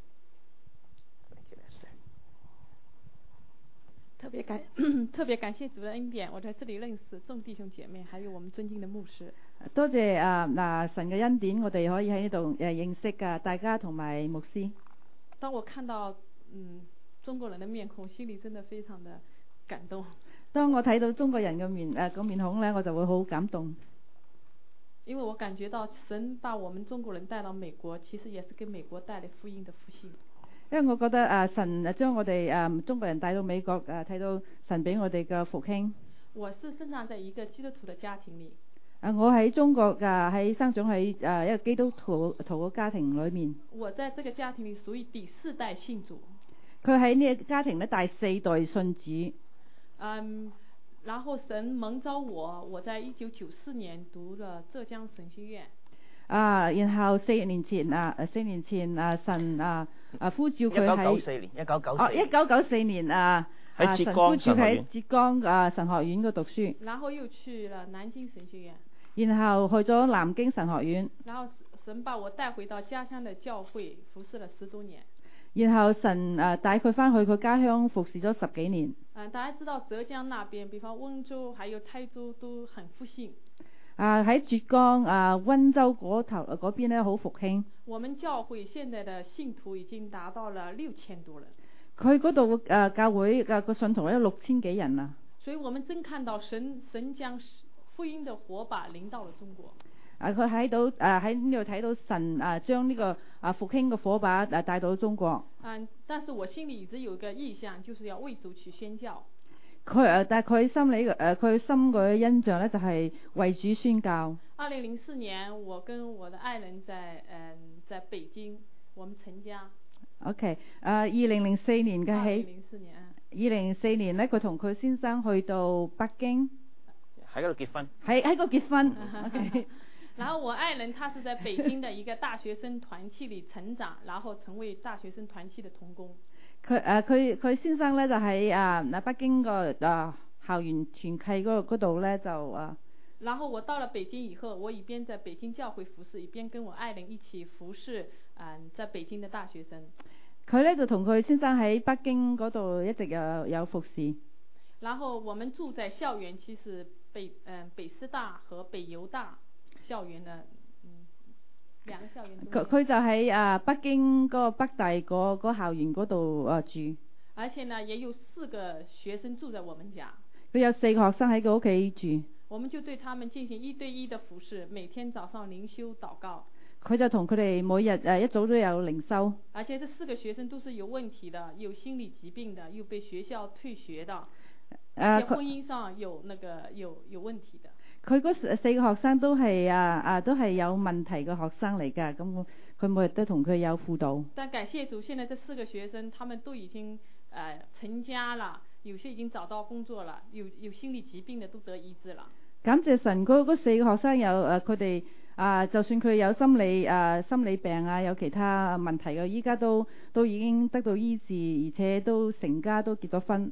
Speaker 2: 特別感謝主的恩典，我在這裏認識眾弟兄姐妹，還有我們尊敬的牧師。
Speaker 5: 多謝神嘅恩典，我哋可以喺呢度認識大家同埋牧師。
Speaker 2: 當我看到中國人的面孔，心裏真的非常的感動。
Speaker 5: 當我睇到中國人嘅面孔呢，我就會好感動。
Speaker 2: 因為我感覺到神把我們中國人帶到美國，其實也是給美國帶來福音的復興。
Speaker 5: 因為我覺得神將我哋中國人帶到美國，睇到神俾我哋嘅復興。
Speaker 2: 我是生長在一個基督徒的家庭裏。
Speaker 5: 我喺中國喺生長喺一個基督徒嘅家庭裏面。
Speaker 2: 我在這個家庭裏屬於第4代信主。
Speaker 5: 佢喺呢個家庭咧第4代信主。
Speaker 2: 然後神蒙召我在1994年讀了浙江神學院。
Speaker 5: 然後4年前神呼召佢喺1994年
Speaker 1: 喺浙江神學院。
Speaker 5: 浙江神學院嗰讀書。
Speaker 2: 然後又去了南京神學院。
Speaker 5: 然後去咗南京神學院。
Speaker 2: 然後神把我帶回到家鄉的教會，服侍了10多年。
Speaker 5: 然後神帶佢翻去佢家鄉服侍咗10幾年。
Speaker 2: 大家知道浙江那邊，比方溫州還有台州都很復興。
Speaker 5: 喺浙江溫州嗰邊咧好復興。
Speaker 2: 我們教會現在的信徒已經達到了6000多人。
Speaker 5: 佢嗰度教會個信徒有6000幾人啦。
Speaker 2: 所以我們真看到神將福音的火把臨到了中國。
Speaker 5: 佢喺呢度睇到神將呢個復興嘅火把帶到中國。
Speaker 2: 但是我心裏一直有一個意向，就是要為主去宣教。
Speaker 5: 但係佢心嘅印象咧就係為主宣教。
Speaker 2: 2004年，我跟我的愛人在北京，我們成家。
Speaker 5: OK， 2004年嘅係。2004年咧，佢同佢先生去到北京。
Speaker 1: 喺嗰度結婚。喺
Speaker 5: 嗰度結婚。OK。
Speaker 2: 然後我愛人他是在北京的一個大學生團契裏成長，然後成為大學生團契的同工。佢先生咧就喺北京個校園團契嗰度咧就然後我到了北京以後，我一邊在北京教會服侍，一邊跟我愛人一起服侍在北京的大學生。佢咧就同佢先生喺北京嗰度一直有服侍。然後我們住在校園，其實北師大和北郵大校園的兩個校園。佢就喺北京嗰個北大嗰校園嗰度住。而且呢，也有4個學生住在我們家。佢有4個學生喺佢屋企住。我們就對他們進行1對1的服侍，每天早上靈修禱告。佢就同佢哋每日一早都有靈修。而且這4個學生都是有問題的，有心理疾病的，又被學校退學的。婚姻上有問題的。佢嗰4個學生都係有問題嘅學生嚟㗎，咁佢每日都同佢有輔導。但感謝主，現在這4個學生，他們都已經成家了，有些已經找到工作了，有心理疾病的都得醫治了。感謝神，嗰4個學生有佢哋就算佢有心理病啊，有其他問題嘅，依家都已經得到醫治，而且都成家都結咗婚。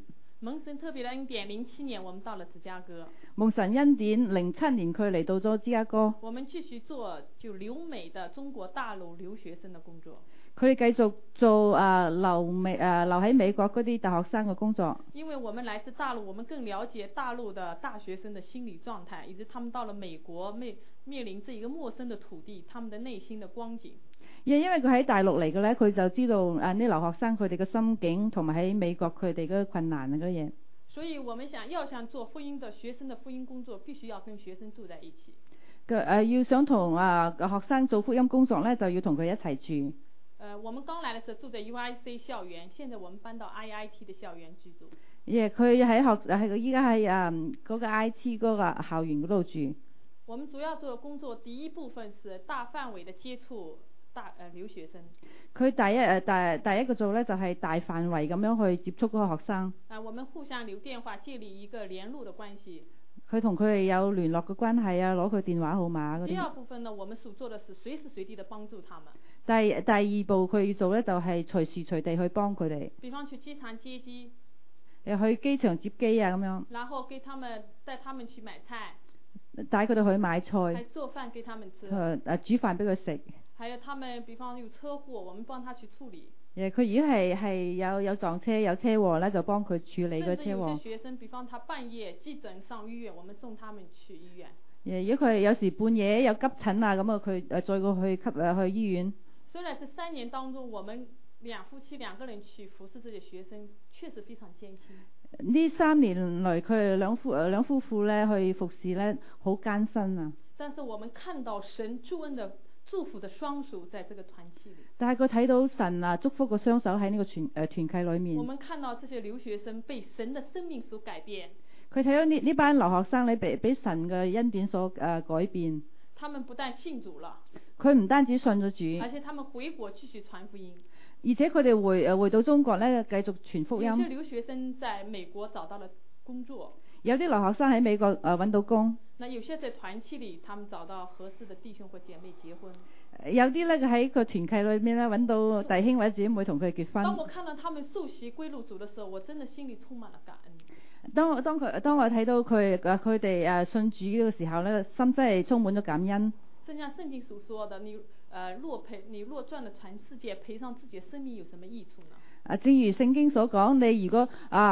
Speaker 2: 蒙神特別的恩典，07年我們到了芝加哥。
Speaker 5: 蒙神恩典，07年佢嚟到咗芝加哥。
Speaker 2: 我們繼續做就留美的中國大陸留學生的工作。
Speaker 5: 佢哋繼續做留喺美國嗰啲大學生嘅工作。
Speaker 2: 因為我們來自大陸，我們更了解大陸的大學生的心理狀態，以及他們到了美國面臨這一個陌生的土地，他們的內心的光景。
Speaker 5: 因為佢喺大陸嚟嘅咧，佢就知道啲留學生佢哋嘅心境，同埋喺美國佢哋嘅困難嗰嘢。
Speaker 2: 所以我們要想做福音的學生的福音工作，必須要跟學生住在一起。
Speaker 5: 要想同學生做福音工作咧，就要同佢一齊住。
Speaker 2: 我們剛來的時候住在 UIC 校園，現在我們搬到 IIT 的校園居住。
Speaker 5: 佢喺依家喺嗰個 IT 嗰個校園嗰度住。
Speaker 2: 我們主要做的工作，第一部分是大範圍的接觸留學生。
Speaker 5: 佢第一個做咧就係大範圍咁樣去接觸嗰個學生。
Speaker 2: 我們互相留電話，建立一個聯絡的關係。佢
Speaker 5: 同佢哋有聯絡嘅關係啊，攞佢電話號碼嗰啲。
Speaker 2: 第二部分呢，我們所做的是隨時隨地的幫助他們。
Speaker 5: 第二步佢要做咧就係隨時隨地去幫佢哋。
Speaker 2: 比方去機場接機。
Speaker 5: 去機場接機啊咁樣。
Speaker 2: 然後帶他們去買菜。
Speaker 5: 帶佢哋去買菜。
Speaker 2: 還做飯給他們吃。
Speaker 5: 煮飯俾佢食。
Speaker 2: 還有他們比方有車禍，我們幫他去處理。
Speaker 5: 佢如果係有撞車有車禍咧，就幫佢處理個車禍。甚至有
Speaker 2: 些學生，比方他半夜急診上醫院，我們送他們去醫院。
Speaker 5: 如果佢有時半夜有急診啊，咁佢載過去醫院。
Speaker 2: 雖然是3年當中，我們夫妻2個人去服侍這些學生，確實非常艱辛。
Speaker 5: 呢3年來，佢哋兩夫婦咧去服侍咧，好艱辛啊。
Speaker 2: 但是我們看到神助恩的祝福的雙手在這個團契裏。
Speaker 5: 但係佢睇到神祝福嘅雙手喺呢個團契裏面。
Speaker 2: 我們看到這些留學生被神的生命所改變。
Speaker 5: 佢睇到呢班留學生咧俾神嘅恩典所改變。
Speaker 2: 他們不但信主了。
Speaker 5: 佢唔單止信咗主。
Speaker 2: 而且他們回國繼續傳福音。
Speaker 5: 而且佢哋回到中國咧，繼續傳福音。
Speaker 2: 有些留學生在美國找到了工作。
Speaker 5: 有啲留學生喺美國揾到工。
Speaker 2: 那有些在團契裏，他們找到合適的弟兄或姐妹結婚。
Speaker 5: 有啲咧喺個團契裏面咧揾到弟兄或者姊妹同佢結婚。
Speaker 2: 當我看到他們受洗歸入主的時候，我真的心裏充滿了感恩。
Speaker 5: 當我睇到佢哋信主嘅時候咧，心真係充滿咗感恩。
Speaker 2: 正像聖經所說的，你若賺了全世界，賠上自己的生命有什麼益處呢？
Speaker 5: 正如聖經所講，你如果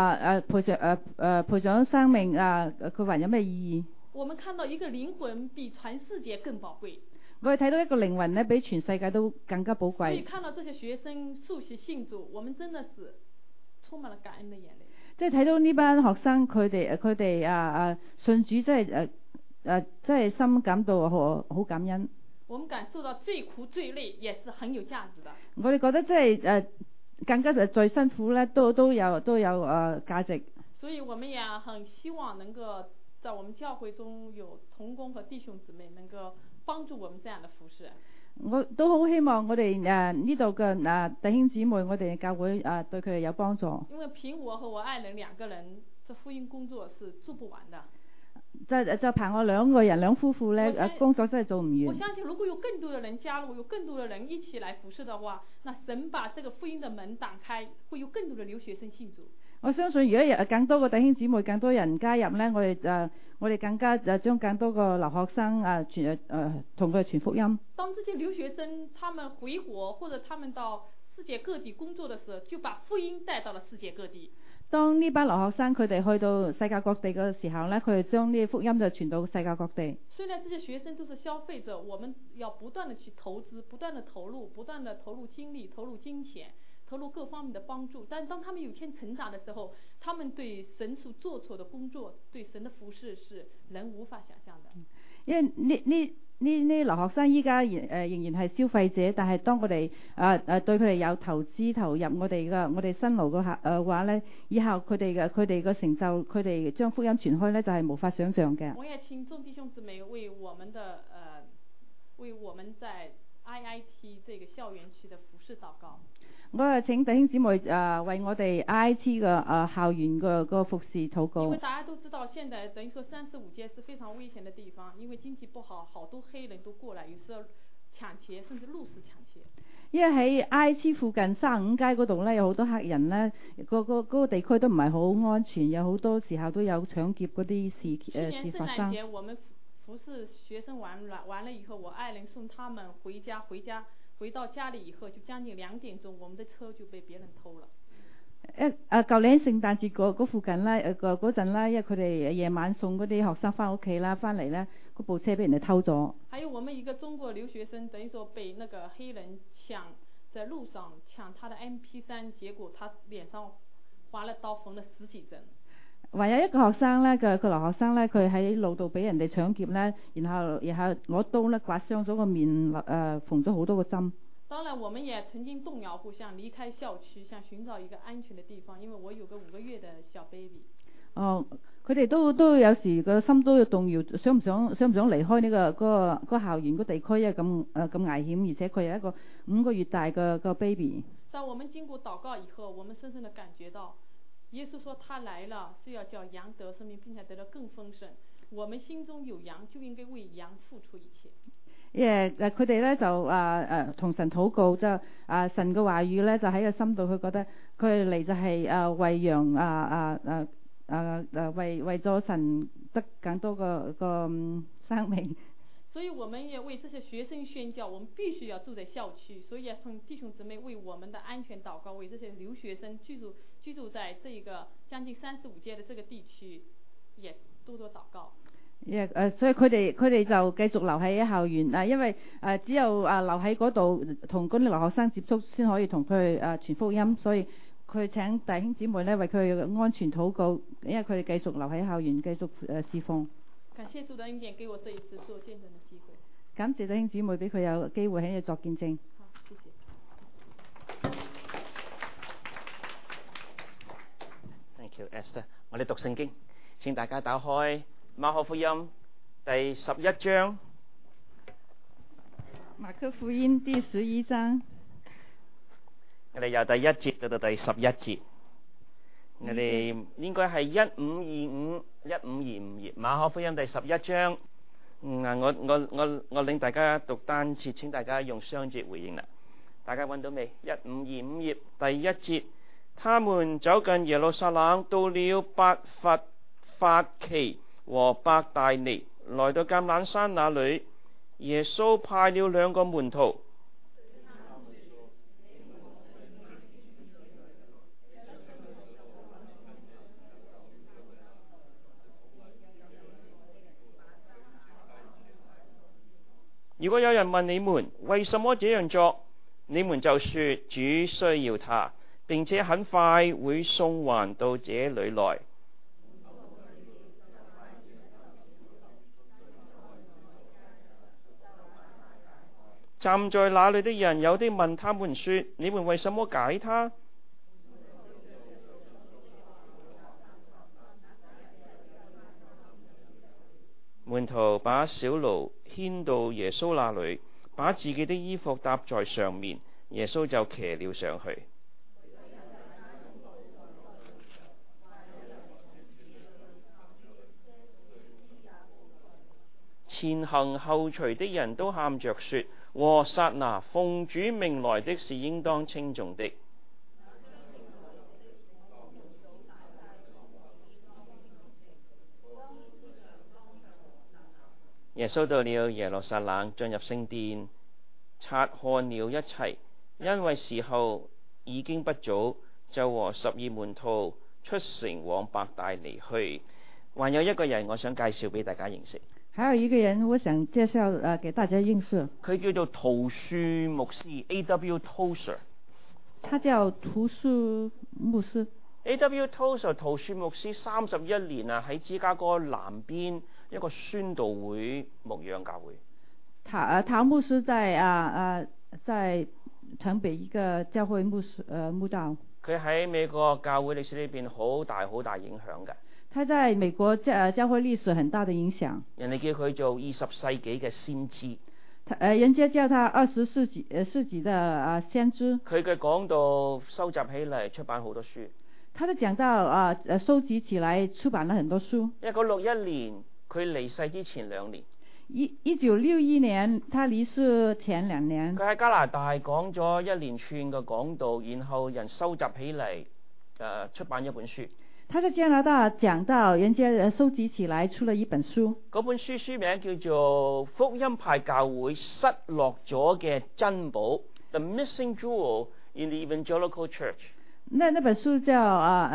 Speaker 5: 賠上生命佢還有咩意義？
Speaker 2: 我們看到一個靈魂比全世界更寶貴。
Speaker 5: 我哋睇到一個靈魂咧，比全世界都更加寶貴。
Speaker 2: 所以看到這些學生受洗信主，我們真的是充滿了感恩的眼淚。
Speaker 5: 即係睇到呢班學生佢哋信主，真係心感到好感恩。
Speaker 2: 我們感受到最苦最累也是很有價值的。
Speaker 5: 我哋覺得即係更加最辛苦咧，都有價值。
Speaker 2: 所以我們也很希望能夠在我們教會中有同工和弟兄姊妹能夠幫助我們這樣的服侍。
Speaker 5: 我都好希望我哋呢度嘅弟兄姊妹，我哋嘅教會對佢哋有幫助。
Speaker 2: 因為憑我和我愛人2個人，這福音工作是做不完的。
Speaker 5: 就憑我兩夫婦咧，工作真係做唔完。
Speaker 2: 我相信如果有更多的人加入，有更多的人一起來服侍的話，那神把這個福音的門打開，會有更多的留學生信主。
Speaker 5: 我相信如果有更多個弟兄姊妹，更多人加入咧，我哋更加將更多個留學生同佢哋傳福音。
Speaker 2: 當這些留學生他們回國或者他們到世界各地工作的時候，就把福音帶到了世界各地。
Speaker 5: 當呢班留學生佢哋去到世界各地嘅時候咧，佢哋將呢個福音就傳到世界各地。
Speaker 2: 雖然這些學生都是消費者，我們要不斷地去投資，不斷地投入，不斷地投入精力、投入金錢、投入各方面的幫助。但當他們有一天成長的時候，他們對神所做出的工作、對神的服事是人無法想象的。
Speaker 5: 因為呢留學生依家仍然係消費者，但係當我哋對佢哋有投資投入我哋辛勞嘅話咧，以後佢哋嘅成就，佢哋將福音傳開咧，就係無法想象嘅。
Speaker 2: 我也請眾弟兄姊妹為我們在 IIT 這個校園區的服事禱告。
Speaker 5: 我係請弟兄姊妹為我哋 IIT 嘅校園個服事禱告。
Speaker 2: 因為大家都知道，現在等於說35街是非常危險的地方，因為經濟不好，好多黑人都過來，有時候搶劫，甚至入室搶劫。
Speaker 5: 因為喺 I.C. 附近35街嗰度咧，有好多黑人咧，嗰個地區都唔係好安全，有好多時候都有搶劫嗰啲事發生。
Speaker 2: 去年聖誕節我們服侍學生完了以後，我愛人送他們回到家裡以後，就將近2點鐘，我們的車就被別人偷了。
Speaker 5: 舊年聖誕節嗰附近咧，嗰陣咧，因為佢哋夜晚送嗰啲學生翻屋企啦，翻嚟咧，嗰部車俾人哋偷咗。
Speaker 2: 還有我們一個中國留學生，等於說被那個黑人搶，在路上搶他的 MP3，結果他臉上劃了刀，縫了10幾針。
Speaker 5: 還有一個學生咧，個留學生咧，佢喺路度俾人哋搶劫咧，然後攞刀咧刮傷咗個面，縫咗好多個針。
Speaker 2: 當然，我們也曾經動搖過，想離開校區，想尋找一個安全的地方，因為我有個5個月的小 baby。哦，
Speaker 5: 佢哋都有時個心都要動搖，想唔想離開呢個校園個地區啊？咁危險，而且佢有一個5個月大個 baby。
Speaker 2: 在我們經過禱告以後，我們深深地感覺到，耶穌說他來了是要叫羊得生命，並且得到更豐盛。我們心中有羊，就應該為羊付出一切。
Speaker 5: 佢哋咧就同神禱告，就神嘅話語咧就喺個心度，佢覺得佢嚟就係餵養為咗神得更多個生命。
Speaker 2: 所以我們也為這些學生宣教，我們必須要住在校區，所以要從弟兄姊妹為我們的安全禱告，為這些留學生居住在這個將近35街的這個地區，也多多禱告。
Speaker 5: 所以佢哋就繼續留喺校園，因為只有留喺嗰度同嗰啲留學生接觸，先可以同佢傳福音。所以佢請弟兄姊妹咧為佢嘅安全禱告，因為佢哋繼續留喺校園，繼續侍奉。
Speaker 2: 感謝主的恩典，給我這一次做見證的機會。
Speaker 5: 感謝弟兄姊妹俾佢有機會喺度作見證。
Speaker 2: 好，謝謝。
Speaker 1: Thank you, Esther。我哋讀聖經，請大家打開馬可福音第11章。
Speaker 5: 馬可福音第11章。
Speaker 1: 我哋由第1節到第11節。我哋應該係1525頁，馬可福音第11章。我領大家讀單節，請大家用雙節回應啦。大家揾到未？1525頁第1節，他們走近耶路撒冷，到了伯法其和伯大尼，來到橄欖山那裏，耶穌派了2個門徒。如果有人問你們為什麼這樣做，你們就說主需要他，並且很快會送還到這裏來。站在那裏的人有的問他們說：你們為什麼解他？門徒把小驢牽到耶穌那裏，把自己的衣服搭在上面，耶穌就騎了上去。前行後隨的人都喊着說：和撒那，奉主名來的是應當稱頌的。耶穌到了耶路撒冷，進入聖殿，察看了一切，因為時候已經不早，就和12門徒出城往伯大尼去。還有一個人我想介紹俾大家認識。
Speaker 5: 還有一個人我想介紹給大家認識。
Speaker 1: 佢叫做陶樹牧師 A.W. Tozer。
Speaker 5: 他叫陶樹牧師。
Speaker 1: A.W. Tozer 陶樹牧師31年啊，喺芝加哥南邊一個宣道會牧養教會。
Speaker 5: 陶牧師在城北一個教會牧道。佢
Speaker 1: 喺美國教會歷史裏邊好大影響嘅。
Speaker 5: 他在美國教會歷史很大的影響。
Speaker 1: 人哋叫佢做20世紀嘅先知。
Speaker 5: 人家叫他20世紀的先知。佢
Speaker 1: 嘅講道收集起嚟出版好多書。
Speaker 5: 他的講道收集起來出版了很多書。
Speaker 1: 1961年佢離世之前2年。
Speaker 5: 1961年，他離世前2年。
Speaker 1: 佢喺加拿大講咗一連串嘅講道，然後人收集起嚟，出版一本書。
Speaker 5: 他在加拿大講道，人家收集起來出了一本書。
Speaker 1: 嗰本書書名叫做《福音派教會失落咗嘅珍寶》，The Missing Jewel in the Evangelical Church。
Speaker 5: 那本書叫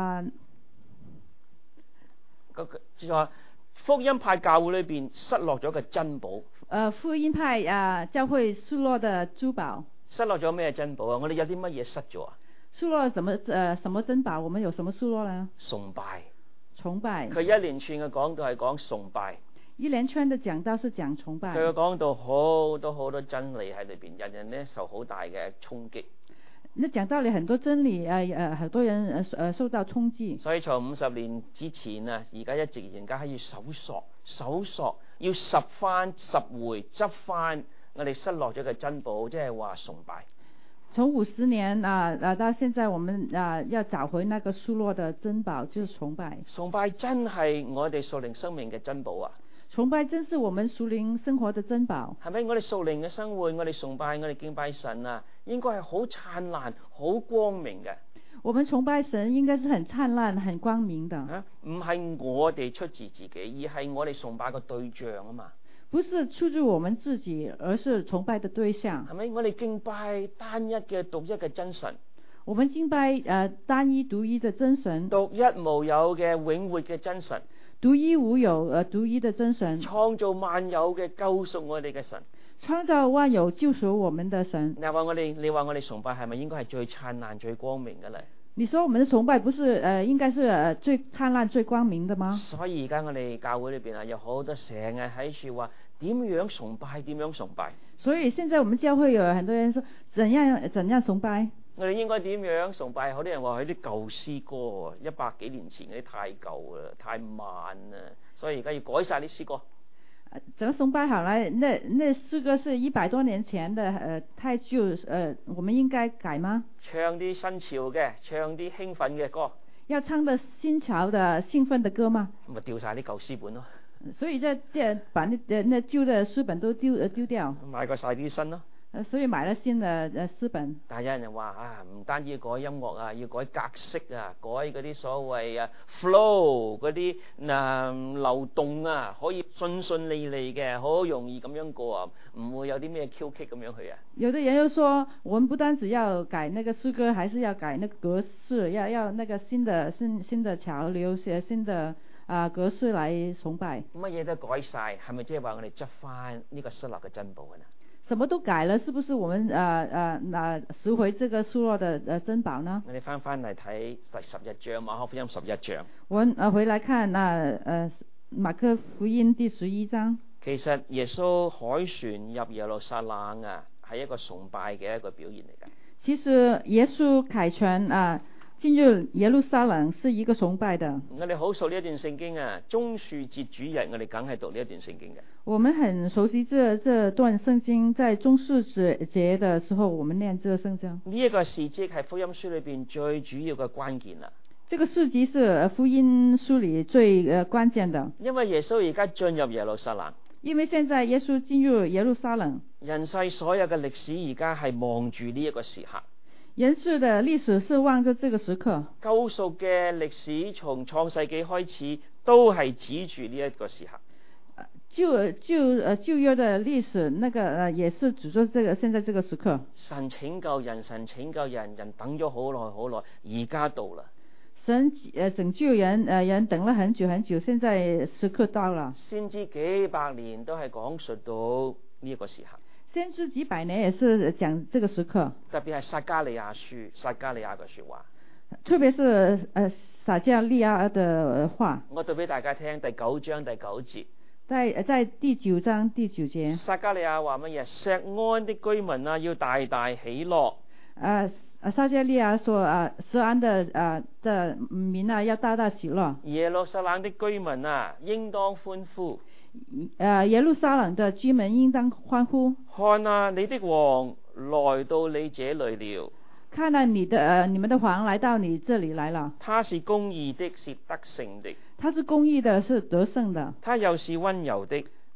Speaker 1: 就話福音派教會裏邊失落咗嘅珍寶。
Speaker 5: 福音派教會失落的珠寶。
Speaker 1: 失落咗咩珍寶啊？我哋有啲乜嘢失咗啊？
Speaker 5: 失落什麼珍寶？我們有什麼失落呢？
Speaker 1: 崇拜。
Speaker 5: 佢
Speaker 1: 一連串嘅講道係講崇拜。
Speaker 5: 一連串的講道是講崇拜。
Speaker 1: 佢嘅講道好多真理喺裏邊，人人呢受好大嘅衝擊。
Speaker 5: 那講道理很多真理，很多人受到衝擊。
Speaker 1: 所以從50年之前啊，而家一直可以搜索，要拾回執翻我哋失落咗嘅珍寶，即係話崇拜。
Speaker 5: 從50年到現在，我們要找回那個失落的珍寶，就是崇拜。
Speaker 1: 崇拜真係我哋屬靈生命嘅珍寶啊！
Speaker 5: 崇拜真是我們屬靈生活的珍寶。
Speaker 1: 係咪？我哋屬靈嘅生活，我哋崇拜，我哋敬拜神啊，應該係好燦爛、好光明嘅。
Speaker 5: 我們崇拜神應該是很燦爛、很光明的。
Speaker 1: 唔係我哋出自自己，而係我哋崇拜個對象啊嘛。
Speaker 5: 不是出自我們自己，而是崇拜的對象。
Speaker 1: 係咪？我哋敬拜單一嘅獨一嘅真神。
Speaker 5: 我們敬拜單一獨一的真神。
Speaker 1: 獨一無有嘅永活嘅真神。
Speaker 5: 獨一無有獨一的真神。
Speaker 1: 創造萬有嘅救贖我哋嘅神。
Speaker 5: 創造萬有救贖我們的神。
Speaker 1: 你話我哋崇拜係咪應該係最燦爛最光明嘅咧？
Speaker 5: 你說我們的崇拜不是應該是最燦爛最光明的嗎？所
Speaker 1: 以而家我哋教會裏邊有好多成日喺處話點樣崇拜。
Speaker 5: 所以現在我們教會有很多人說怎樣崇拜。
Speaker 1: 我哋應該點樣崇拜？好多人話佢啲舊詩歌100幾年前嗰啲太舊啦，太慢啦，所以而家要改晒啲詩歌。
Speaker 5: 怎麼崇拜好呢？那詩歌是100多年前的，太舊，我們應該改嗎？
Speaker 1: 唱啲新潮嘅，唱啲興奮嘅歌。
Speaker 5: 要唱的新潮的興奮的歌嗎？
Speaker 1: 咪掉晒啲舊詩本咯。
Speaker 5: 所以把那舊的詩本都丟掉。
Speaker 1: 買過晒啲新咯。
Speaker 5: 所以買了新的詩本。
Speaker 1: 但係有人話唔單止要改音樂啊，要改格式啊，改嗰啲所謂flow 嗰啲流動啊，可以順利嘅，好容易咁樣過啊，唔會有啲咩蹊蹺咁樣去啊。有的人又說，
Speaker 5: 我們不單止要改那個詩歌，還是要改那個格式，要那個新的潮流，新的格式來崇拜。
Speaker 1: 乜嘢都改晒，係咪即係話我哋執翻呢個失落嘅珍寶啊？
Speaker 5: 什麼都改了，是不是我們拾回這個失落的珍寶呢？
Speaker 1: 我哋翻嚟睇第11章，馬可福音11章。
Speaker 5: 我回來看馬可福音第11章。
Speaker 1: 其實耶穌凱旋入耶路撒冷啊，係一個崇拜嘅一個表現嚟㗎。
Speaker 5: 其實耶穌凱旋進入耶路撒冷是一個崇拜的。
Speaker 1: 我哋好熟呢一段聖經啊，棕樹節主日我哋梗係讀呢一段聖經嘅。
Speaker 5: 我們很熟悉這段聖經，在棕樹節的時候，我們念這個聖經。
Speaker 1: 呢一個事蹟係福音書裏邊最主要嘅關鍵啦。
Speaker 5: 這個事蹟是福音書裏最關鍵的。
Speaker 1: 因為耶穌而家進入耶路撒冷。
Speaker 5: 因為現在耶穌進入耶路撒冷。
Speaker 1: 人世所有嘅歷史而家係望住呢一個時刻。
Speaker 5: 人世的歷史是望着這個時刻。
Speaker 1: 救贖嘅歷史從創世紀開始都係指住呢一個時刻。
Speaker 5: 舊約的歷史，那個也是指着這個現在這個時刻。
Speaker 1: 神拯救人，人等咗好耐，而家到啦。
Speaker 5: 神拯救人，人等了很久，現在時刻到了。
Speaker 1: 先知幾百年都係講述到呢一個時刻。
Speaker 5: 先知幾百年也是講這個時刻。
Speaker 1: 特別係撒迦利亞嘅說話。
Speaker 5: 特別是撒迦利亞的話。
Speaker 1: 我讀俾大家聽，第9章第9節。
Speaker 5: 在第9章第9節。
Speaker 1: 撒迦利亞話乜嘢？錫安的居民啊，要大大喜樂。
Speaker 5: 撒迦利亞說錫安的民啊，要大大喜樂。
Speaker 1: 耶路撒冷的居民啊，應當歡呼。
Speaker 5: 耶路撒冷的居民應當歡呼。
Speaker 1: 看啊，你的王來到你這裏了。
Speaker 5: 看啊，你們的王來到你這裏來了。
Speaker 1: 他是公義的，是得勝的。
Speaker 5: 他是公義的，是得勝的。
Speaker 1: 他又是溫柔的。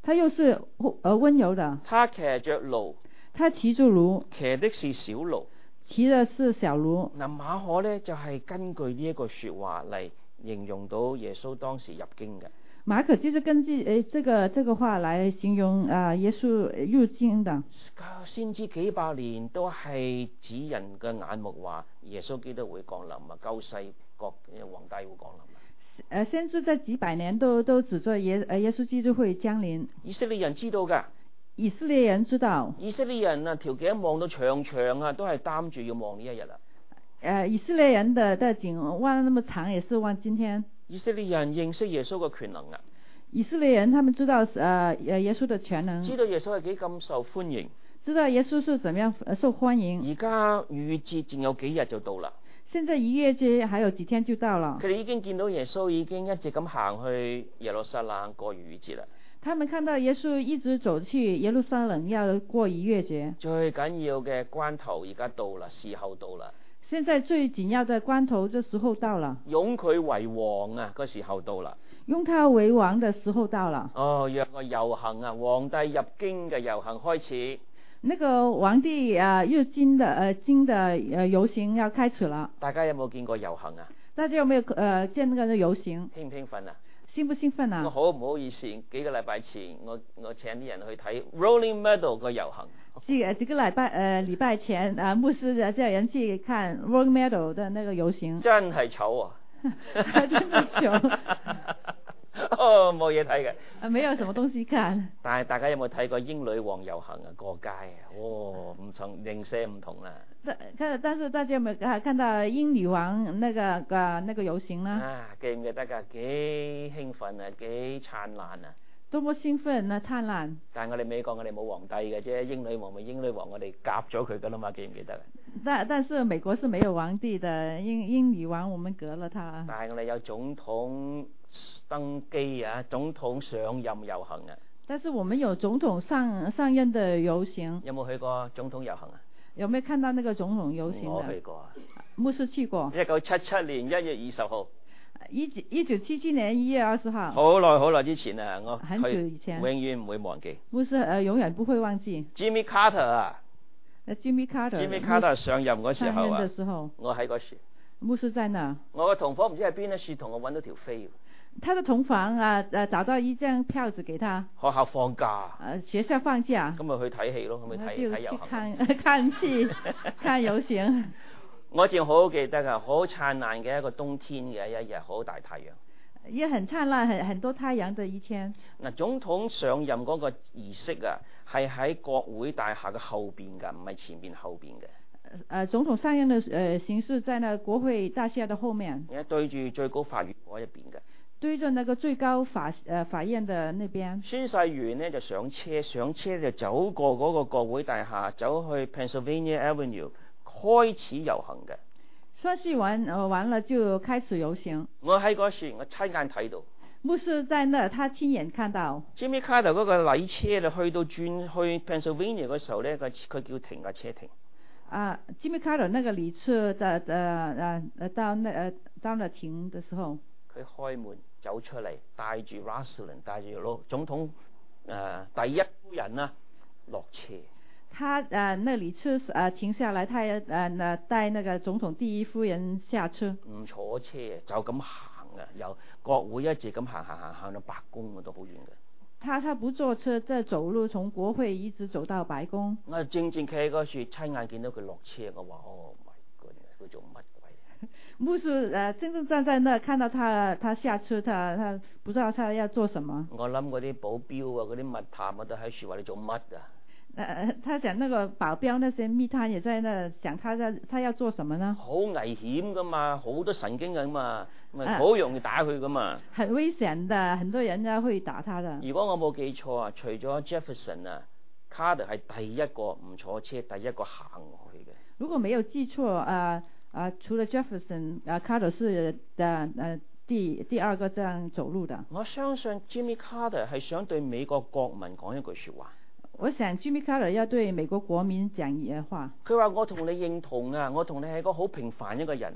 Speaker 5: 他又是温柔的。
Speaker 1: 他騎着驢，
Speaker 5: 他騎着驢，
Speaker 1: 騎的是小驢。
Speaker 5: 騎的是小驢。
Speaker 1: 嗱，馬可呢就係根據呢一個說話嚟形容到耶穌當時入京嘅。
Speaker 5: 馬可就是根據這個話來形容耶穌入京的。
Speaker 1: 先知幾百年都係指人嘅眼目話耶穌基督會降臨啊，救世國皇帝會降臨。
Speaker 5: 先知在幾百年都指着耶穌基督會降臨。
Speaker 1: 以色列人知道㗎。
Speaker 5: 以色列人知道。
Speaker 1: 以色列人啊，條頸望到長長啊，都係擔住要望呢一日啦。
Speaker 5: 以色列人的頸望那麼長，也是望今天。
Speaker 1: 以色列人認識耶穌嘅權能啊。
Speaker 5: 以色列人他們知道耶穌的權能，
Speaker 1: 知道耶穌係幾咁受歡迎，
Speaker 5: 知道耶穌是怎麼樣受歡迎。
Speaker 1: 而家逾越節仲有幾日就到啦。
Speaker 5: 現在逾越節還有幾天就到了。
Speaker 1: 佢哋已經見到耶穌已經一直咁行去耶路撒冷過逾越節啦。
Speaker 5: 他們看到耶穌一直走去耶路撒冷要過逾越節。
Speaker 1: 最緊要嘅關頭而家到啦，時候到啦。
Speaker 5: 現在最緊要的關頭，這時候到了。
Speaker 1: 擁佢為王啊，個時候到啦。
Speaker 5: 擁他為王的時候到了。
Speaker 1: 哦，讓個遊行啊，皇帝入京嘅遊行開始。
Speaker 5: 那個皇帝入京的遊行要開始了。
Speaker 1: 大家有冇見過遊行啊？
Speaker 5: 大家有沒有見那個遊行？
Speaker 1: 興唔興奮啊？
Speaker 5: 興不興奮啊？
Speaker 1: 我好唔好意思，幾個禮拜前我請啲人去睇 Rolling Meadow 個遊行。
Speaker 5: 幾個禮拜前牧師叫人去看 Rolling Meadow 的那個遊行。真
Speaker 1: 係醜啊！
Speaker 5: 真係醜。
Speaker 1: 哦，冇嘢睇嘅。
Speaker 5: 沒有什麼東西看。
Speaker 1: 但係大家有冇睇過英女王遊行啊？過街啊，哦，唔同形式唔同啦。
Speaker 5: 但是大家有冇看到英女王那個遊行呢？
Speaker 1: 記唔記得㗎？幾興奮啊，幾燦爛啊！
Speaker 5: 多麼興奮啊，燦爛！
Speaker 1: 但係我哋美國我哋冇皇帝嘅啫，英女王咪英女王，我哋夾咗佢㗎啦嘛，記唔記得？
Speaker 5: 但是美國是沒有皇帝的，英女王我們隔了他。
Speaker 1: 但係我哋有總統登基啊，總統上任遊行啊。
Speaker 5: 但是我們有總統上任的遊行。
Speaker 1: 有冇去過總統遊行啊？
Speaker 5: 有沒有看到那個總統遊行？
Speaker 1: 我去過。
Speaker 5: 牧師去過。
Speaker 1: 1977年1月20號。
Speaker 5: 1977年1月20號。
Speaker 1: 好耐之前啊，我
Speaker 5: 很久以前，
Speaker 1: 永遠唔會忘記。
Speaker 5: 牧師永遠不會忘記。
Speaker 1: Jimmy Carter 啊。
Speaker 5: Jimmy Carter
Speaker 1: 上任嗰時候啊。
Speaker 5: 上任嘅時候。
Speaker 1: 我喺個樹。
Speaker 5: 牧師在那。
Speaker 1: 我個同房唔知喺邊咧樹同我揾到條飛。
Speaker 5: 他的同房找到一張票子給他。
Speaker 1: 學校放假。
Speaker 5: 學校放假。
Speaker 1: 咁咪去睇戲咯，咁咪睇遊行。
Speaker 5: 看戲，看遊行。
Speaker 1: 我仲好記得啊，好燦爛嘅一個冬天嘅一日，好大太陽。
Speaker 5: 也很燦爛，很多太陽的一天。
Speaker 1: 嗱，總統上任嗰個儀式啊，係喺國會大廈嘅後邊㗎，唔係前邊後邊嘅。
Speaker 5: 總統上任嘅形式在那國會大廈的後面。
Speaker 1: 而家對住最高法院嗰一邊嘅。
Speaker 5: 對着那個最高法院的那邊。
Speaker 1: 宣誓完呢就上車就走過嗰個國會大廈，走去 Pennsylvania Avenue 開始遊行嘅。
Speaker 5: 宣誓完了就開始遊行。
Speaker 1: 我喺嗰處，我親眼睇到。
Speaker 5: 牧師在那，他親眼看到。
Speaker 1: Jimmy Carter 嗰個禮車就去到轉去 Pennsylvania 嗰時候咧，佢叫停架車停。
Speaker 5: Jimmy Carter 那個禮車到那停的時候。
Speaker 1: 佢開門走出嚟，帶住 Russell 帶住總統第一夫人啊落車。
Speaker 5: 他那禮車停下來，他帶那個總統第一夫人下車。唔
Speaker 1: 坐車就咁行啊，由國會一直咁行到白宮嗰度好遠嘅。
Speaker 5: 他不坐車，再走路從國會一直走到白宮。
Speaker 1: 我正企喺嗰處，親眼見到佢落車，我話Oh my goodness，佢做乜？
Speaker 5: 牧師真正站在那，看到他下車，他不知道他要做什麼。
Speaker 1: 我諗嗰啲保鏢啊，嗰啲密探啊，都喺樹話你做乜啊？
Speaker 5: 他想那個保鏢那些密探也在那想他要做什麼呢？
Speaker 1: 好危險噶嘛，好多神經噶嘛，咪好容易打佢噶嘛。
Speaker 5: 很危險的，很多人會打他的。
Speaker 1: 如果我冇記錯啊，除咗 Jefferson 啊，Carter 係第一個唔坐車，第一個行落去嘅。
Speaker 5: 如果沒有記錯除了 Jefferson Carter 是第二個這樣走路的。
Speaker 1: 我相信 Jimmy Carter 係想對美國國民講一句說話。
Speaker 5: 我想 Jimmy Carter 要對美國國民講一話。
Speaker 1: 佢話我同你認同啊，我同你係個好平凡一個人啊。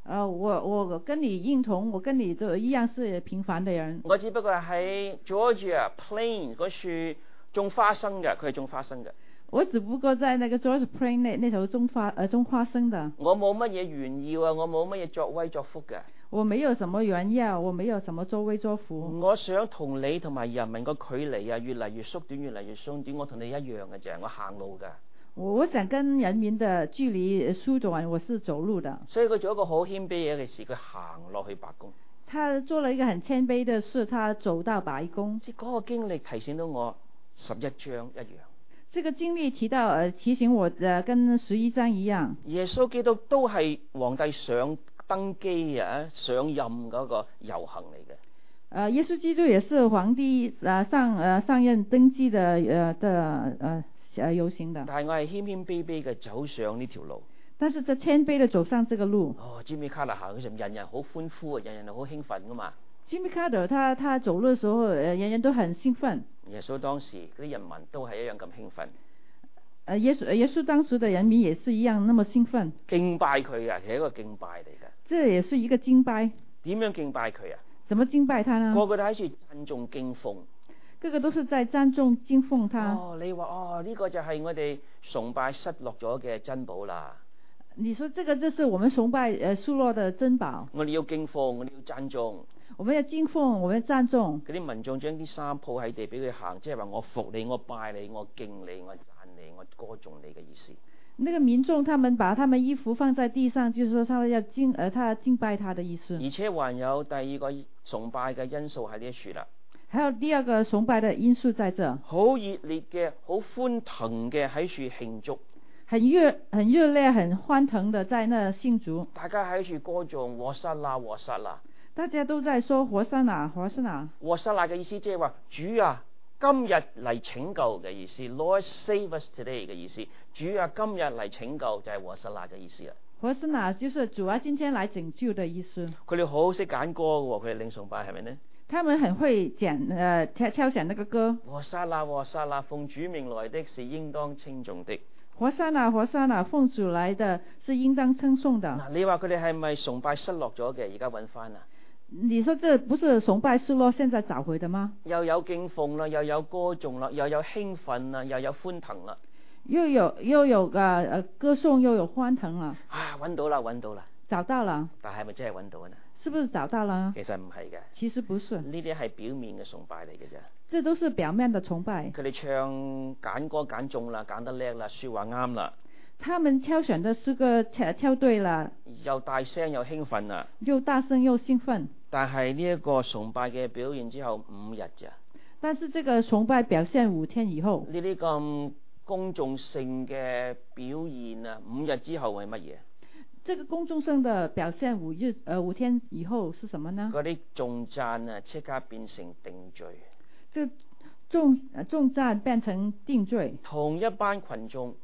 Speaker 5: 我跟你認同，我跟你都一樣是平凡的人。
Speaker 1: 我只不過喺 Georgia Plain 嗰處種花生嘅，佢係種花生嘅。
Speaker 5: 我只不過在那個 Georgia Plain 那頭種花生的。
Speaker 1: 我冇乜嘢炫耀啊，我冇乜嘢作威作福嘅。
Speaker 5: 我沒有什麼炫耀，我沒有什麼作威作福。
Speaker 1: 我想同你同埋人民個距離啊，越嚟越縮短，越嚟越鬆短。我同你一樣嘅啫，我行路㗎。
Speaker 5: 我想跟人民的距離縮短，我是走路的。
Speaker 1: 所以佢做一個好謙卑嘅事，佢行落去白宮。
Speaker 5: 他做了一個很謙卑的事，他走到白宮。
Speaker 1: 即係嗰個經歷提醒到我11章一樣。
Speaker 5: 這個經歷提醒我跟11章一樣。
Speaker 1: 耶穌基督都係皇帝上登基啊上任嗰個遊行嚟嘅。
Speaker 5: 耶穌基督也是皇帝上任登基的遊行的。
Speaker 1: 但係我係謙謙卑卑嘅走上呢條路。
Speaker 5: 但是這謙卑的走上這個路。
Speaker 1: Jimmy Carter 行嗰時，人人好歡呼啊，人人好興奮噶嘛。
Speaker 5: Jimmy Carter 他走路的時候，人人都很興奮。
Speaker 1: 耶穌當時嗰啲人民都係一樣咁興奮。
Speaker 5: 耶穌當時的人民也是一樣那麼興奮。
Speaker 1: 敬拜佢啊，其實一個敬拜嚟嘅。
Speaker 5: 這也是一個敬拜。
Speaker 1: 點樣敬拜佢啊？
Speaker 5: 怎麼敬拜他呢？
Speaker 1: 個個都喺處讚頌敬奉。
Speaker 5: 個個都是在讚頌敬奉他。
Speaker 1: 你話呢個就係我哋崇拜失落咗嘅珍寶啦。
Speaker 5: 你說這個就是我們崇拜失落的珍寶。
Speaker 1: 我哋要敬奉，我哋要讚頌。
Speaker 5: 我們要敬奉，我們要讚頌。
Speaker 1: 嗰啲民眾將啲衫鋪喺地俾佢行，即係話我服你，我拜你，我敬你，我讚你，我歌頌你嘅意思。
Speaker 5: 那個民眾他們把他們衣服放在地上，就是說他要敬拜他的意思。
Speaker 1: 而且還有第二個崇拜嘅因素喺呢一處啦。
Speaker 5: 還有第二個崇拜的因素在這。
Speaker 1: 好熱烈嘅，好歡騰嘅喺處慶祝。
Speaker 5: 很熱烈，很歡騰的在那慶祝。
Speaker 1: 大家喺處歌頌和散那，和散那。
Speaker 5: 大家都在說和散那，和散那。
Speaker 1: 和散那嘅意思即係話主啊，今日嚟拯救嘅意思。Lord save us today 嘅意思。主啊，今日嚟拯救就係和散那嘅意思啦。
Speaker 5: 和散那就是主啊，今天來拯救的意思。
Speaker 1: 佢哋好識揀歌嘅，佢哋領崇拜係咪呢？
Speaker 5: 他們很會挑選那個歌。
Speaker 1: 和散那，和散那，奉主名來的是應當稱頌的。
Speaker 5: 和散那，和散那，奉主來的是應當稱頌的。
Speaker 1: 嗱，你話佢哋係咪崇拜失落咗嘅？而家揾翻啊？
Speaker 5: 你說這不是崇拜失落，現在找回的嗎？
Speaker 1: 又有敬奉啦，又有歌頌啦，又有興奮啦，又有歡騰啦。
Speaker 5: 又有歌頌，又有歡騰啦。
Speaker 1: 揾到啦，揾到啦。
Speaker 5: 找到了。
Speaker 1: 但係咪真係揾到啊？
Speaker 5: 是不是找到了？
Speaker 1: 其實唔係嘅。
Speaker 5: 其實不是。
Speaker 1: 呢啲係表面嘅崇拜嚟嘅啫。
Speaker 5: 這都是表面的崇拜。
Speaker 1: 佢哋唱揀歌揀中啦，揀得叻啦，說話啱啦。
Speaker 5: 他們挑選的詩歌挑對了。
Speaker 1: 又大聲又興奮啦。
Speaker 5: 又大聲又興奮。但
Speaker 1: 係呢一個崇拜嘅表現之後5日咋？
Speaker 5: 但是這個崇拜表現5天以後。
Speaker 1: 呢啲咁公眾性嘅表現啊，5日之後係乜嘢？
Speaker 5: 這個公眾性的表現5天以後是什麼呢？
Speaker 1: 嗰啲頌讚啊，即刻變成定罪。
Speaker 5: 這頌讚變成定罪。
Speaker 1: 同一班群眾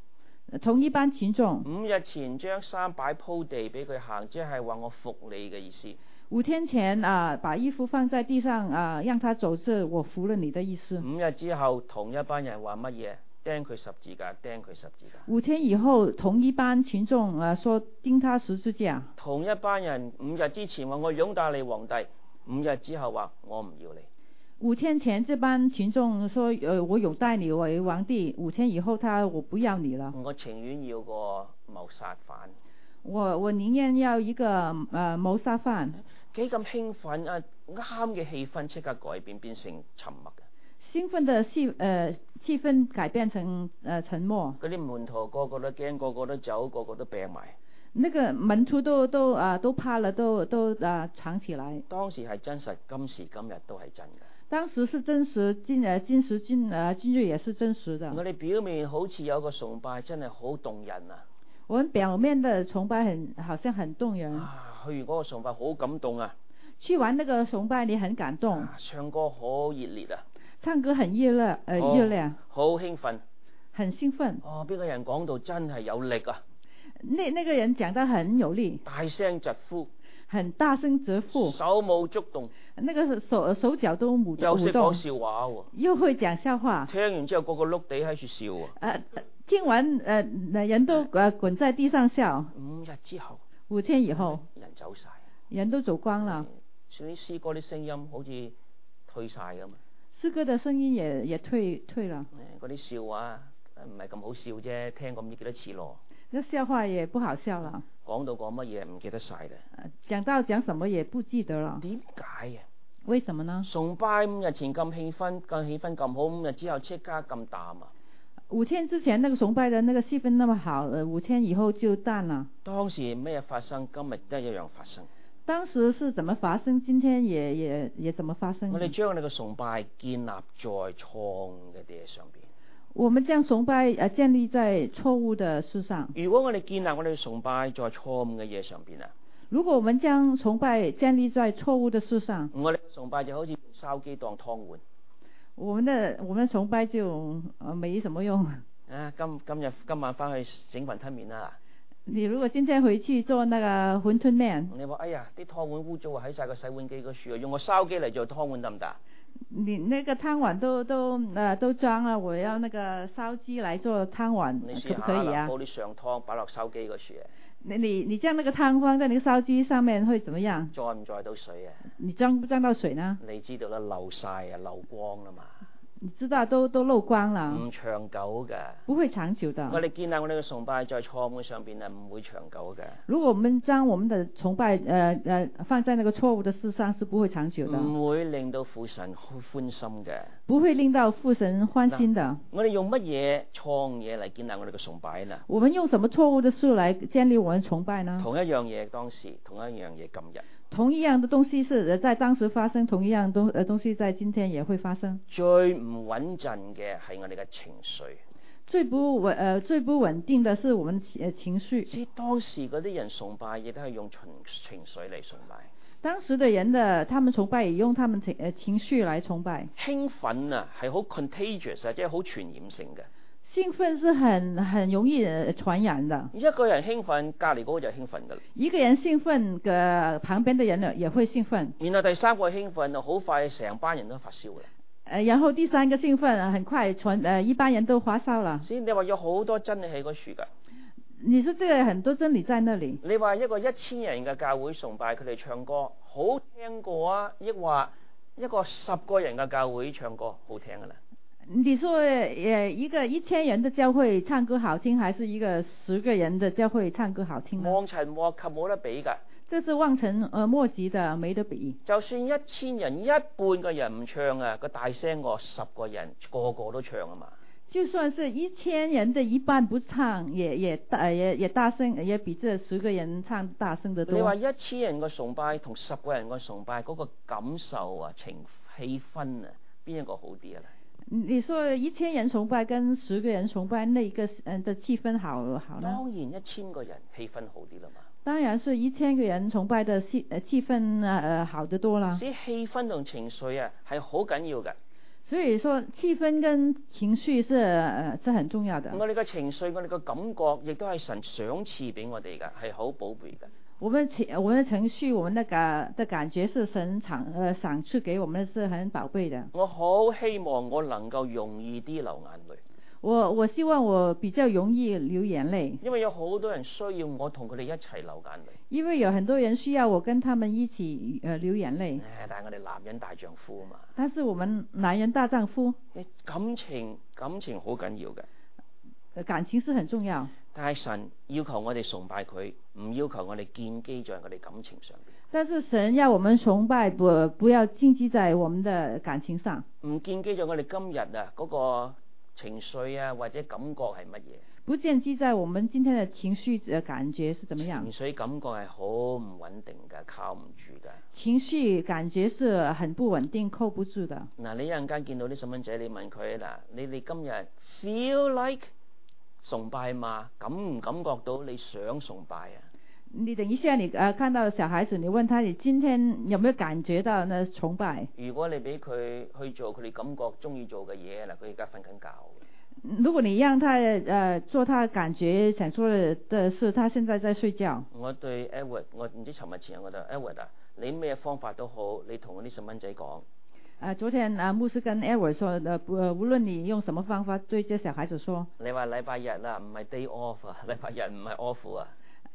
Speaker 5: 5
Speaker 1: 日前將衫擺鋪地俾佢行，即係話我服你嘅意思。
Speaker 5: 5天前把衣服放在地上讓他走，是我服了你的意思。
Speaker 1: 5日之後，同一班人話乜嘢？釘佢十字架，釘佢十字架。
Speaker 5: 5天以後，同一班群眾說釘他十字架。
Speaker 1: 同一班人5日之前話我擁戴你皇帝，5日之後話我唔要你。
Speaker 5: 5天前這班群眾說我擁戴你為皇帝，5天以後我不要你了。
Speaker 1: 我情願要個謀殺犯。
Speaker 5: 我寧願要一個謀殺犯。
Speaker 1: 幾咁興奮啊！啱嘅氣氛即刻改變，變成沉默嘅。
Speaker 5: 興奮的氣氛改變成沉默。
Speaker 1: 嗰啲門徒個個都驚，個個都走，個個都病埋。
Speaker 5: 那個門徒都怕了，都藏起來。
Speaker 1: 當時係真實，今時今日都係真嘅。
Speaker 5: 當時是真實，今日也是真實的。
Speaker 1: 我哋表面好似有個崇拜，真係好動人啊！
Speaker 5: 我們表面的崇拜好像很動人。
Speaker 1: 去完嗰個崇拜好感動啊！
Speaker 5: 去完那個崇拜你很感動。
Speaker 1: 唱歌好熱烈啊！
Speaker 5: 唱歌很熱烈。
Speaker 1: 好興奮。
Speaker 5: 很興奮。
Speaker 1: 邊個人講到真係有力啊！
Speaker 5: 那個人講得很有力。
Speaker 1: 大聲疾呼。
Speaker 5: 很大聲疾呼。
Speaker 1: 手舞足動。那
Speaker 5: 個手腳都舞動。
Speaker 1: 又識講笑話喎。
Speaker 5: 又會講笑話。
Speaker 1: 聽完之後個個碌地喺處笑啊！
Speaker 5: 聽完人都滾在地上笑。
Speaker 1: 5日之後。
Speaker 5: 5天以後，
Speaker 1: 人走晒，
Speaker 5: 人都走光了。
Speaker 1: 所以啲詩歌啲聲音好似退晒咁嘛。
Speaker 5: 詩歌的聲音也退了。
Speaker 1: 嗰啲笑話唔係咁好笑啫，聽過唔知幾多次咯。
Speaker 5: 那笑話也不好笑了。
Speaker 1: 講到講乜嘢唔記得晒啦。
Speaker 5: 講到講什麼也不記得了。
Speaker 1: 點解啊？
Speaker 5: 為什麼呢？
Speaker 1: 崇拜5日前咁氣氛咁好，5日之後即刻咁淡啊
Speaker 5: ！5天之前那個崇拜的那個氣氛那麼好，5天以後就淡了。當
Speaker 1: 時咩發生？今日都一樣發生。
Speaker 5: 當時是怎麼發生？今天也怎麼發生？
Speaker 1: 我哋將你個崇拜建立在錯誤嘅嘢上邊。
Speaker 5: 我們將崇拜建立在錯誤的事上。
Speaker 1: 如果我哋建立我哋崇拜在錯誤嘅嘢上邊啊？
Speaker 5: 如果我們將崇拜建立在錯誤的事上，
Speaker 1: 我哋崇拜就好似燒雞當湯碗。
Speaker 5: 我們的崇拜就沒什麼用。
Speaker 1: 啊，今晚翻去整雲吞麵啦。
Speaker 5: 你如果今天回去做那個雲吞麵，
Speaker 1: 你話哎呀，啲湯碗污糟啊，喺晒個洗碗機嗰處啊，用個燒機嚟做湯碗得唔得？
Speaker 5: 你那個湯碗都髒了，我要那個燒機來做湯碗，可不可以啊？
Speaker 1: 煲啲上湯擺落燒機嗰處啊。
Speaker 5: 你將那個湯放在那個燒機上面會怎麼樣？
Speaker 1: 載唔載到水啊？
Speaker 5: 你裝不裝到水呢？
Speaker 1: 你知道啦，漏晒啊，漏光啦嘛。
Speaker 5: 你知道都漏光了。
Speaker 1: 唔長久嘅。
Speaker 5: 不會長久的。
Speaker 1: 我哋建立我哋嘅崇拜在錯誤上邊啊，唔會長久嘅。
Speaker 5: 如果我們將我們的崇拜放在那個錯誤的事上，是不會長久的。
Speaker 1: 唔會令到父神歡心嘅。
Speaker 5: 不會令到父神歡心的。
Speaker 1: 我哋用乜嘢錯誤嘢嚟建立我哋嘅崇拜呢？
Speaker 5: 我們用什麼錯誤的事來建立我們崇拜呢？
Speaker 1: 同一樣嘢當時，同一樣嘢今日。
Speaker 5: 同一樣的東西是在當時發生，同一樣東西在今天也會發生。
Speaker 1: 最唔穩陣嘅係我哋嘅情緒。
Speaker 5: 最不穩定的是我們情緒。
Speaker 1: 即係當時嗰啲人崇拜，亦都係用情緒嚟崇拜。
Speaker 5: 當時的人他們崇拜也用他們情緒來崇拜。
Speaker 1: 興奮啊，係好 contagious 啊，即係好傳染性嘅。
Speaker 5: 興奮是很容易傳染的。
Speaker 1: 一個人興奮，隔離嗰個就興奮噶啦。
Speaker 5: 一個人興奮，旁邊的人呢也會興奮。
Speaker 1: 然後第三個興奮，好快成班人都發燒啦。
Speaker 5: 然後第三個興奮，很快一班人都發燒了。
Speaker 1: 所以你話有好多真理喺嗰處噶。
Speaker 5: 你說這個很多真理在那裡。
Speaker 1: 你話一個1000人嘅教會崇拜，佢哋唱歌好聽過啊，抑或一個10個人嘅教會唱歌好聽噶啦？
Speaker 5: 你說一個1000人的教會唱歌好聽，還是一個10個人的教會唱歌好聽呢？
Speaker 1: 望塵莫及，冇得比噶。
Speaker 5: 這是望塵莫及的，沒得比。
Speaker 1: 就算1000人一半個人唔唱啊，個大聲過10個人個個都唱啊嘛。
Speaker 5: 就算是1000人的一半不唱，也大聲，也比這10個人唱大聲得多。
Speaker 1: 你話1000人個崇拜同10個人個崇拜嗰個感受啊、氣氛啊，邊一個好啲啊？
Speaker 5: 你說1000人崇拜跟10個人崇拜，那個的氣氛好呢？
Speaker 1: 當然1000個人氣氛好啲啦嘛。
Speaker 5: 當然是1000個人崇拜的氣氛好得多啦。
Speaker 1: 所以氣氛同情緒啊係好緊要嘅。
Speaker 5: 所以說氣氛跟情緒是很重要的。我
Speaker 1: 哋嘅情緒，我哋嘅感覺，亦都係神賞賜俾我哋嘅，係好寶貝嘅。
Speaker 5: 我們的情緒，我們的感覺是神賞賜給我們，是很寶貝的。
Speaker 1: 我好希望我能夠容易啲流眼淚。
Speaker 5: 我希望我比較容易流眼淚。
Speaker 1: 因為有好多人需要我同佢哋一齊流眼淚。
Speaker 5: 因為有很多人需要我跟他們一起流眼淚。
Speaker 1: 但係我哋男人大丈夫啊嘛。
Speaker 5: 但是我們男人大丈夫。
Speaker 1: 感情好緊要嘅。
Speaker 5: 感情是很重要。
Speaker 1: 但係神要求我哋崇拜佢，唔要求我哋建基在我哋感情上邊。
Speaker 5: 但是神要我們崇拜，不要建基在我們的感情上。
Speaker 1: 唔建基在我哋今日啊嗰個情緒啊或者感覺係乜嘢？
Speaker 5: 不建基在我們今天的情緒感覺是怎麼樣？
Speaker 1: 情緒感覺係好唔穩定嘅，靠唔住嘅。
Speaker 5: 情緒感覺是很不穩定，扣不住的。
Speaker 1: 嗱，你一陣間見到啲細蚊仔，你問佢嗱，你哋今日 feel like 崇拜嘛？感唔感覺到你想崇拜啊？你
Speaker 5: 等一下，你看到小孩子，你問他，你今天有沒有感覺到呢崇拜？
Speaker 1: 如果你俾佢去做佢哋感覺中意做嘅嘢，嗱，佢而家瞓緊覺。
Speaker 5: 如果你讓他做他感覺想做的事，他現在在睡覺。
Speaker 1: 我對 Edward， 我唔知尋日前日我就 Edward 啊，你咩方法都好，你同嗰啲細蚊仔講。
Speaker 5: 昨天牧師跟 Edward 說，無論你用什麼方法對這小孩子說。
Speaker 1: 你話禮拜日啦，唔係 day off 啊，禮拜日唔係 off 啊。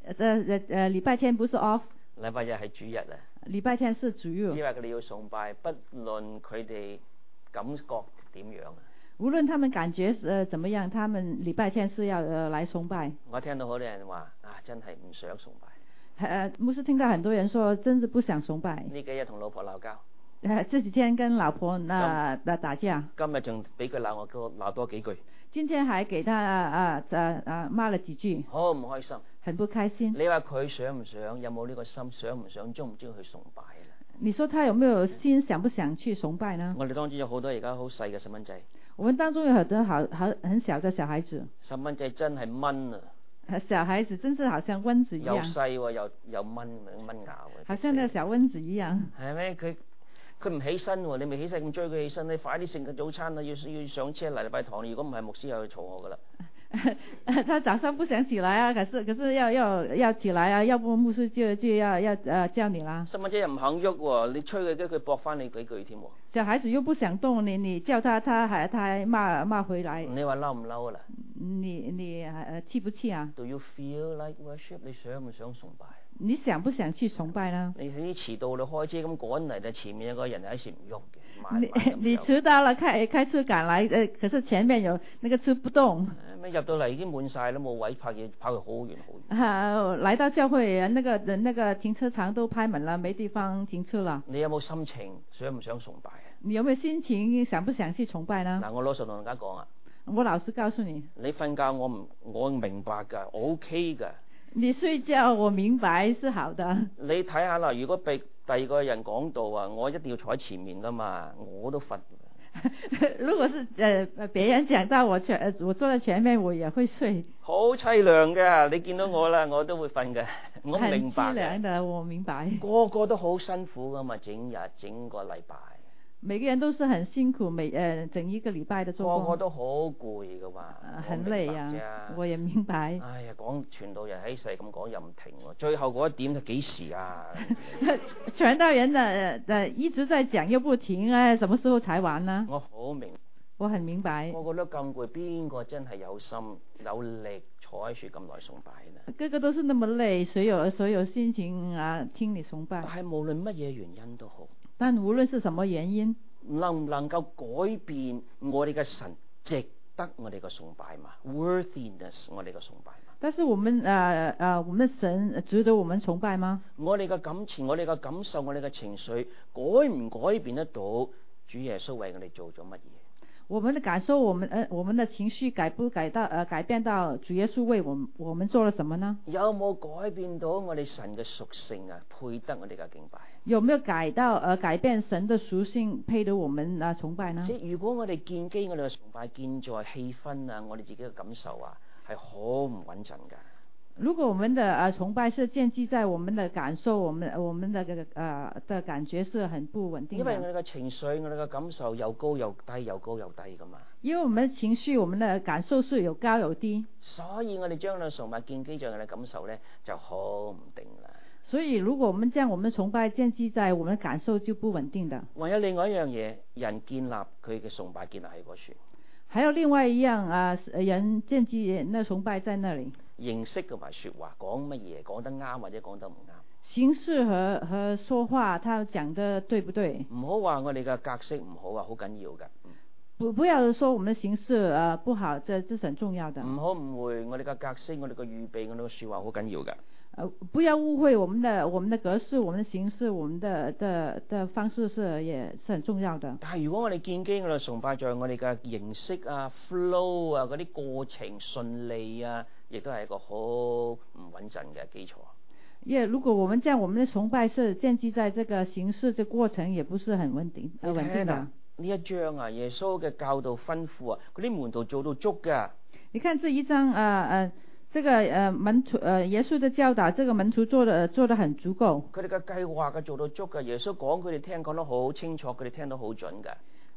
Speaker 5: 禮拜天不是 off，
Speaker 1: 禮拜日係主日啊。
Speaker 5: 禮拜天是主日。
Speaker 1: 只係佢哋要崇拜，不論佢哋感覺點樣啊。
Speaker 5: 無論他們感覺怎麼樣，他們禮拜天是要來崇拜。
Speaker 1: 我聽到好多人話啊，真係唔想崇拜。
Speaker 5: 牧師聽到很多人說，真是不想崇拜。
Speaker 1: 呢幾日同老婆鬧交。
Speaker 5: 這幾天跟老婆打架。
Speaker 1: 今日仲俾佢鬧多幾句。
Speaker 5: 今天還給他罵了幾句。
Speaker 1: 好唔開心。
Speaker 5: 很不開心。
Speaker 1: 你話佢想唔想，有冇呢個心，想唔想，中唔中意去崇拜啊？
Speaker 5: 你說他有沒有心，想不想去崇拜呢？
Speaker 1: 我哋當中有好多而家好細嘅細蚊仔。
Speaker 5: 我們當中有很多很小的小孩子。
Speaker 1: 細蚊仔真係蚊啊！
Speaker 5: 小孩子真是好像蚊子一樣。
Speaker 1: 又細喎，又蚊咬。
Speaker 5: 好像那小蚊子一樣。
Speaker 1: 係咩？佢唔起身喎，你未起身咁追佢起身，你快啲食個早餐啦，要上車嚟禮拜堂。如果唔係，牧師又去嘈我噶啦。
Speaker 5: 他早上不想起來啊，可是要起來啊，要不牧師就要叫你啦。細蚊仔又唔肯喐喎，你催佢駁翻你幾句添喎。小孩子又不想動，你叫他還罵回來。
Speaker 1: 你話嬲唔嬲啦？
Speaker 5: 你氣不氣啊
Speaker 1: ？Do you feel like worship？ 你想唔想崇拜？
Speaker 5: 你想不想去崇拜呢？
Speaker 1: 你遲到你開車咁趕嚟，前面有個人喺時唔喐嘅。
Speaker 5: 你遲到了，開車趕來，可是前面有那個車不動。
Speaker 1: 入到嚟已經滿晒啦，冇位泊嘢，跑去好遠好遠。
Speaker 5: 來到教會，那個停車場都排滿了，沒地方停車了。
Speaker 1: 你有冇心情想唔想崇拜啊？
Speaker 5: 你有沒有心情想不想去崇拜呢？
Speaker 1: 嗱，我老實同大家講啊。
Speaker 5: 我老實告訴你。
Speaker 1: 你瞓覺我明白㗎，我 OK 㗎。你
Speaker 5: 睡覺我明白是好的。
Speaker 1: 你睇下啦，如果俾第二個人講道啊，我一定要坐喺前面㗎嘛，我都瞓。
Speaker 5: 如果是別人講到我坐在前面，我也會睡。
Speaker 1: 好淒涼嘅，你見到我啦，我都會瞓嘅。我明白。
Speaker 5: 很淒涼的，我明白。
Speaker 1: 個個都好辛苦㗎嘛，整個禮拜。
Speaker 5: 每個人都是很辛苦，整一個禮拜的做工。
Speaker 1: 個個都好攰㗎嘛。
Speaker 5: 很累啊，我也明白。
Speaker 1: 哎呀，講傳道人喺世咁講又唔停喎，最後嗰一點係幾時啊？
Speaker 5: 傳道人一直在講又不停啊，什麼時候才完呢？
Speaker 1: 我很明白。
Speaker 5: 我
Speaker 1: 覺得咁攰，邊個真係有心有力坐喺處咁耐崇拜呢？
Speaker 5: 個個都是那麼累，誰有心情啊聽你崇拜？
Speaker 1: 但係無論乜嘢原因都好。
Speaker 5: 但無論是什麼原因，
Speaker 1: 能唔能夠改變我哋嘅神值得我哋嘅崇拜嘛 ？Worthiness 我哋嘅崇拜嘛？
Speaker 5: 但是我們的神值得我們崇拜嗎？
Speaker 1: 我哋嘅感情、我哋嘅感受、我哋嘅情緒，改唔改變得到主耶穌為我哋做咗乜嘢？
Speaker 5: 我們的感受，我們的情緒改變到主耶穌為我們做了什麼呢？
Speaker 1: 有冇改變到我哋神嘅屬性啊？配得我哋嘅敬拜？
Speaker 5: 有沒有改變神的屬性，配得我們崇拜呢？
Speaker 1: 即係如果我哋建基我哋嘅崇拜建在氣氛啊，我哋自己嘅感受啊，係好唔穩陣㗎。
Speaker 5: 如果我們的崇拜是建基在我們的感受，我們的感覺是很不穩定的。
Speaker 1: 因為我哋嘅情緒、我哋嘅感受又高又低，又高又低㗎嘛。
Speaker 5: 因為我們的情緒、我們的感受是有高有低，
Speaker 1: 所以我哋將我哋崇拜建基在我哋感受咧，就好唔定啦。
Speaker 5: 所以如果我們將我們的崇拜建基在我們的感受，就不穩定的。
Speaker 1: 還有另外一樣嘢，人建立佢嘅崇拜建立喺嗰處。
Speaker 5: 還有另外一樣人建基那崇拜在那裡。
Speaker 1: 形式同埋說話講乜嘢，講得啱或者講得唔啱。
Speaker 5: 形式和說話，他講得對不對？
Speaker 1: 唔好話我哋嘅格式唔好啊，好緊要㗎。
Speaker 5: 不要說我們的形式不好，這是很重要的。
Speaker 1: 唔好誤會我哋嘅格式，我哋嘅預備，我哋嘅說話好緊要㗎。
Speaker 5: 不要誤會我們的格式、我們的形式、我們的方式也是很重要的。
Speaker 1: 但係如果我哋建基我哋崇拜在我哋嘅形式啊、flow 啊嗰啲過程順利啊，亦都係一個好唔穩陣嘅基礎。
Speaker 5: 如果我們將我們的崇拜是建基在這個形式，這個過程也不是很穩定的。
Speaker 1: 呢一章啊，耶穌嘅教導吩咐啊，嗰啲門徒做到足㗎。
Speaker 5: 你看這一章這個門徒耶穌的教導，這個門徒做得很足夠。
Speaker 1: 佢哋嘅計劃嘅做到足㗎，耶穌講佢哋聽講得好清楚，佢哋聽得好準㗎。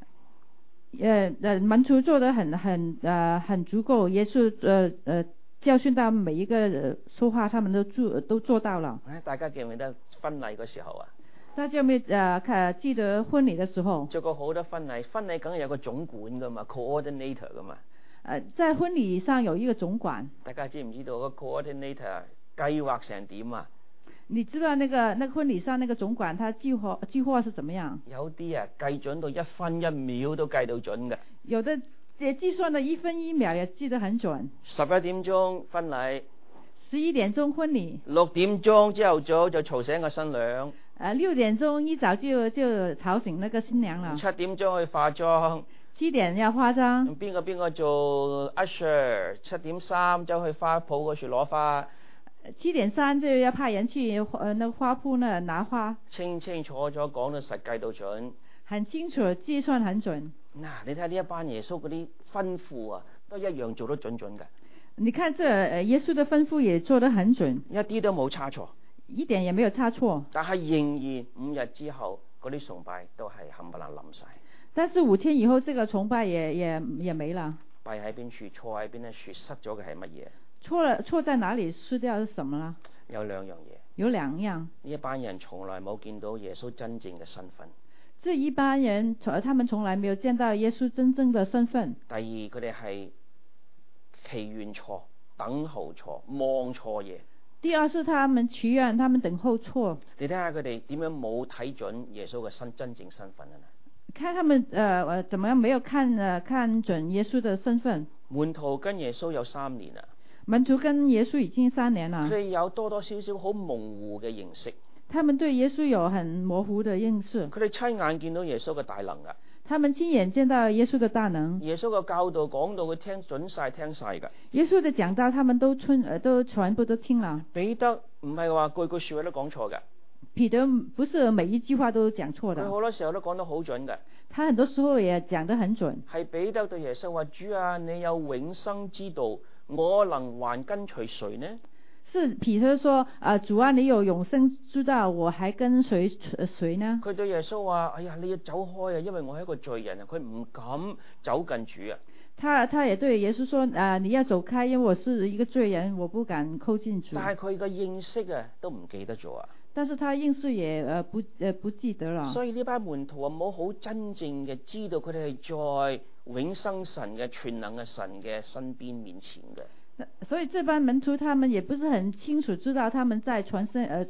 Speaker 5: 門徒做得很足夠，耶穌教訓到每一個說話，他們都做到了。
Speaker 1: 大家記唔記得婚禮嘅時候啊？
Speaker 5: 大家有冇記得婚禮嘅時候？做過
Speaker 1: 好多婚禮梗係有個總管㗎嘛 ，coordinator 㗎嘛。
Speaker 5: 在婚禮上有一個總管。
Speaker 1: 大家知唔知道個 coordinator 計劃成點啊？
Speaker 5: 你知道那個婚禮上那個總管他計劃是怎麼樣？
Speaker 1: 有啲啊計準到1分1秒都計到準嘅。
Speaker 5: 有的計算的1分1秒也記得很準。
Speaker 1: 11點鐘婚禮。
Speaker 5: 11點鐘婚禮。
Speaker 1: 6點鐘朝頭早就嘈醒個新娘。
Speaker 5: 6點鐘一早就吵醒那個新娘了。
Speaker 1: 7點鐘去化妝。
Speaker 5: 7點要化妝。
Speaker 1: 邊個做 usher？ 7點3走去花鋪嗰處攞花。
Speaker 5: 7點3就要派人去那個花鋪那拿花。清
Speaker 1: 清楚楚講到實計到準。
Speaker 5: 很清楚，計算很準。
Speaker 1: 嗱，你睇呢一班耶穌嗰啲吩咐啊，都一樣做得準嘅。
Speaker 5: 你看這耶穌的吩咐也做得很準，
Speaker 1: 一啲都冇差錯，
Speaker 5: 一點也沒有差錯。
Speaker 1: 但係仍然5日之後嗰啲崇拜都係冚唪唥冧晒。
Speaker 5: 但是5天以後，這個崇拜也沒了。
Speaker 1: 弊喺邊處，錯喺邊一處，失咗嘅係乜嘢？
Speaker 5: 錯在哪裡？失掉是什麼呢？
Speaker 1: 有2樣嘢。
Speaker 5: 有2樣。
Speaker 1: 呢一班人從來冇見到耶穌真正嘅身份。
Speaker 5: 這一班人，他們從來沒有見到耶穌真正的身份。
Speaker 1: 第二，佢哋係祈願錯、等候錯、望錯嘢。
Speaker 5: 第二是他們祈願，他們等候錯。
Speaker 1: 你睇下佢哋點樣冇睇準耶穌嘅真正身份啊？
Speaker 5: 看他們怎麼樣沒有看準耶穌的身份？
Speaker 1: 門徒跟耶穌有3年啦。
Speaker 5: 門徒跟耶穌已經3年了。
Speaker 1: 佢哋有多多少少好模糊嘅認識。
Speaker 5: 他們對耶穌有很模糊的認識。
Speaker 1: 佢哋親眼見到耶穌嘅大能噶。
Speaker 5: 他們親眼見到耶穌的大能。
Speaker 1: 耶穌嘅教導講到佢聽準晒聽晒噶。
Speaker 5: 耶穌的講道他們都全部都聽了。
Speaker 1: 彼得唔係話句句說話都講錯噶。
Speaker 5: 彼得不是每一句話都講錯的。
Speaker 1: 佢好多時候都講得好準噶。
Speaker 5: 他很多時候也講得很準。
Speaker 1: 係彼得對耶穌話：主啊，你有永生之道，我能還跟隨誰呢？
Speaker 5: 是彼得說：主啊，你有永生之道，我還跟隨誰呢？
Speaker 1: 佢對耶穌話：哎呀，你要走開啊，因為我係一個罪人啊！佢唔敢走近主啊。他
Speaker 5: 也對耶穌說：你要走開，因為我是一個罪人，我不敢靠近主。
Speaker 1: 但係佢嘅認識啊，都唔記得咗啊。
Speaker 5: 但是他認識也不記得了。
Speaker 1: 所以呢班門徒啊，冇好真正嘅知道佢哋係在永生神嘅全能嘅神嘅身邊面前嘅。
Speaker 5: 所以這班門徒他們也不是很清楚知道他們在神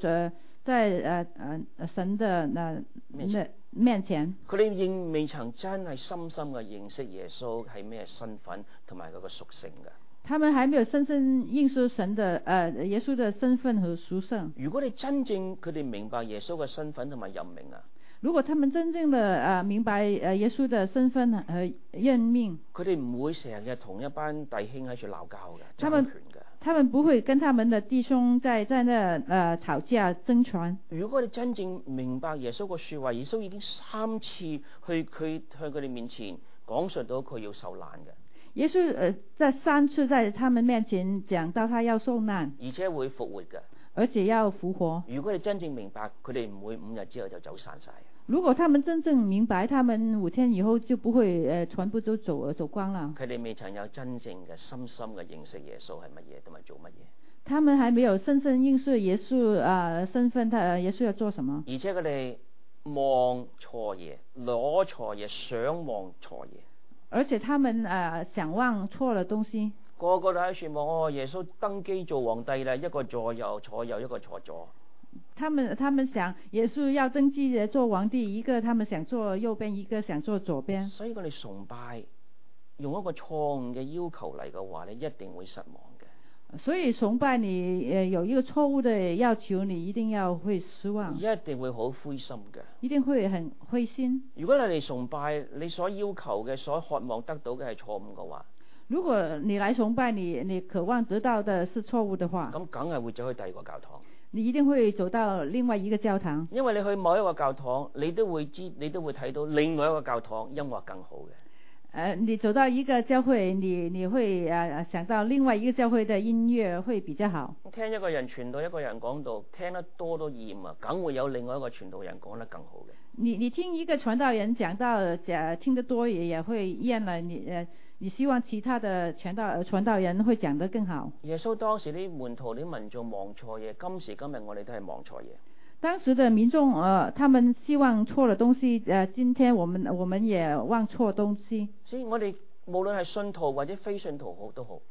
Speaker 5: 的面前。
Speaker 1: 佢哋未曾真係深深嘅認識耶穌係咩身份同埋佢個屬性嘅。
Speaker 5: 他們還沒有深深認識神的耶穌的身份和屬性。
Speaker 1: 如果你真正佢哋明白耶穌嘅身份同埋任命啊，
Speaker 5: 如果他們真正的明白耶穌的身份和任命，
Speaker 1: 佢哋唔會成日同一班弟兄喺度鬧交嘅，爭權嘅。
Speaker 5: 他們不會跟他們的弟兄在那吵架爭權。如
Speaker 1: 果你真正明白耶穌個說話，耶穌已經3次去佢哋面前講述到佢要受難嘅。
Speaker 5: 耶穌在3次在他們面前講到他要受難，
Speaker 1: 而且會復活嘅，
Speaker 5: 而且要復活。如
Speaker 1: 果你真正明白，佢哋唔會5日之後就走散晒。
Speaker 5: 如果他們真正明白，他們5天以後就不會全部都走光了。
Speaker 1: 佢哋未曾有真正嘅深深嘅認識耶穌係乜嘢，同埋做乜嘢。
Speaker 5: 他們還沒有深深認識耶穌身份，耶穌要做什麼。
Speaker 1: 而且佢哋望錯嘢，攞錯嘢，想望錯嘢。
Speaker 5: 而且他們想望錯了東西。
Speaker 1: 個個都喺度望耶穌登基做皇帝啦，一個坐右，一個坐左。
Speaker 5: 他們想耶穌要登基做皇帝，一個他們想坐右邊，一個想坐左邊。
Speaker 1: 所以我哋崇拜用一個錯誤嘅要求嚟嘅話，你一定會失望嘅。
Speaker 5: 所以崇拜你有一個錯誤的要求，你一定要會失望，
Speaker 1: 一定會好灰心嘅，
Speaker 5: 一定會很灰心。
Speaker 1: 如果你嚟崇拜，你所要求嘅、所渴望得到嘅係錯誤嘅話，
Speaker 5: 如果你來崇拜你渴望得到的是錯誤的話，
Speaker 1: 咁梗係會走去第二個教堂。
Speaker 5: 你一定會走到另外一個教堂，
Speaker 1: 因為你去某一個教堂，你都會睇到另外一個教堂音樂更好嘅。
Speaker 5: 你走到一個教會，你會想到另外一個教會的音樂會比較好。
Speaker 1: 聽一個人傳道，一個人講道，聽得多都厭啊，梗會有另外一個傳道人講得更好嘅。
Speaker 5: 你聽一個傳道人講道，聽得多也會厭了。你希望其他的傳道人會講得更好。
Speaker 1: 耶穌當時啲門徒啲民眾望錯嘢，今時今日我哋都係望錯嘢。
Speaker 5: 當時的民眾他們希望錯了東西，今天我們也望錯東西。
Speaker 1: 所以我哋無論係信徒或者非信徒好都好，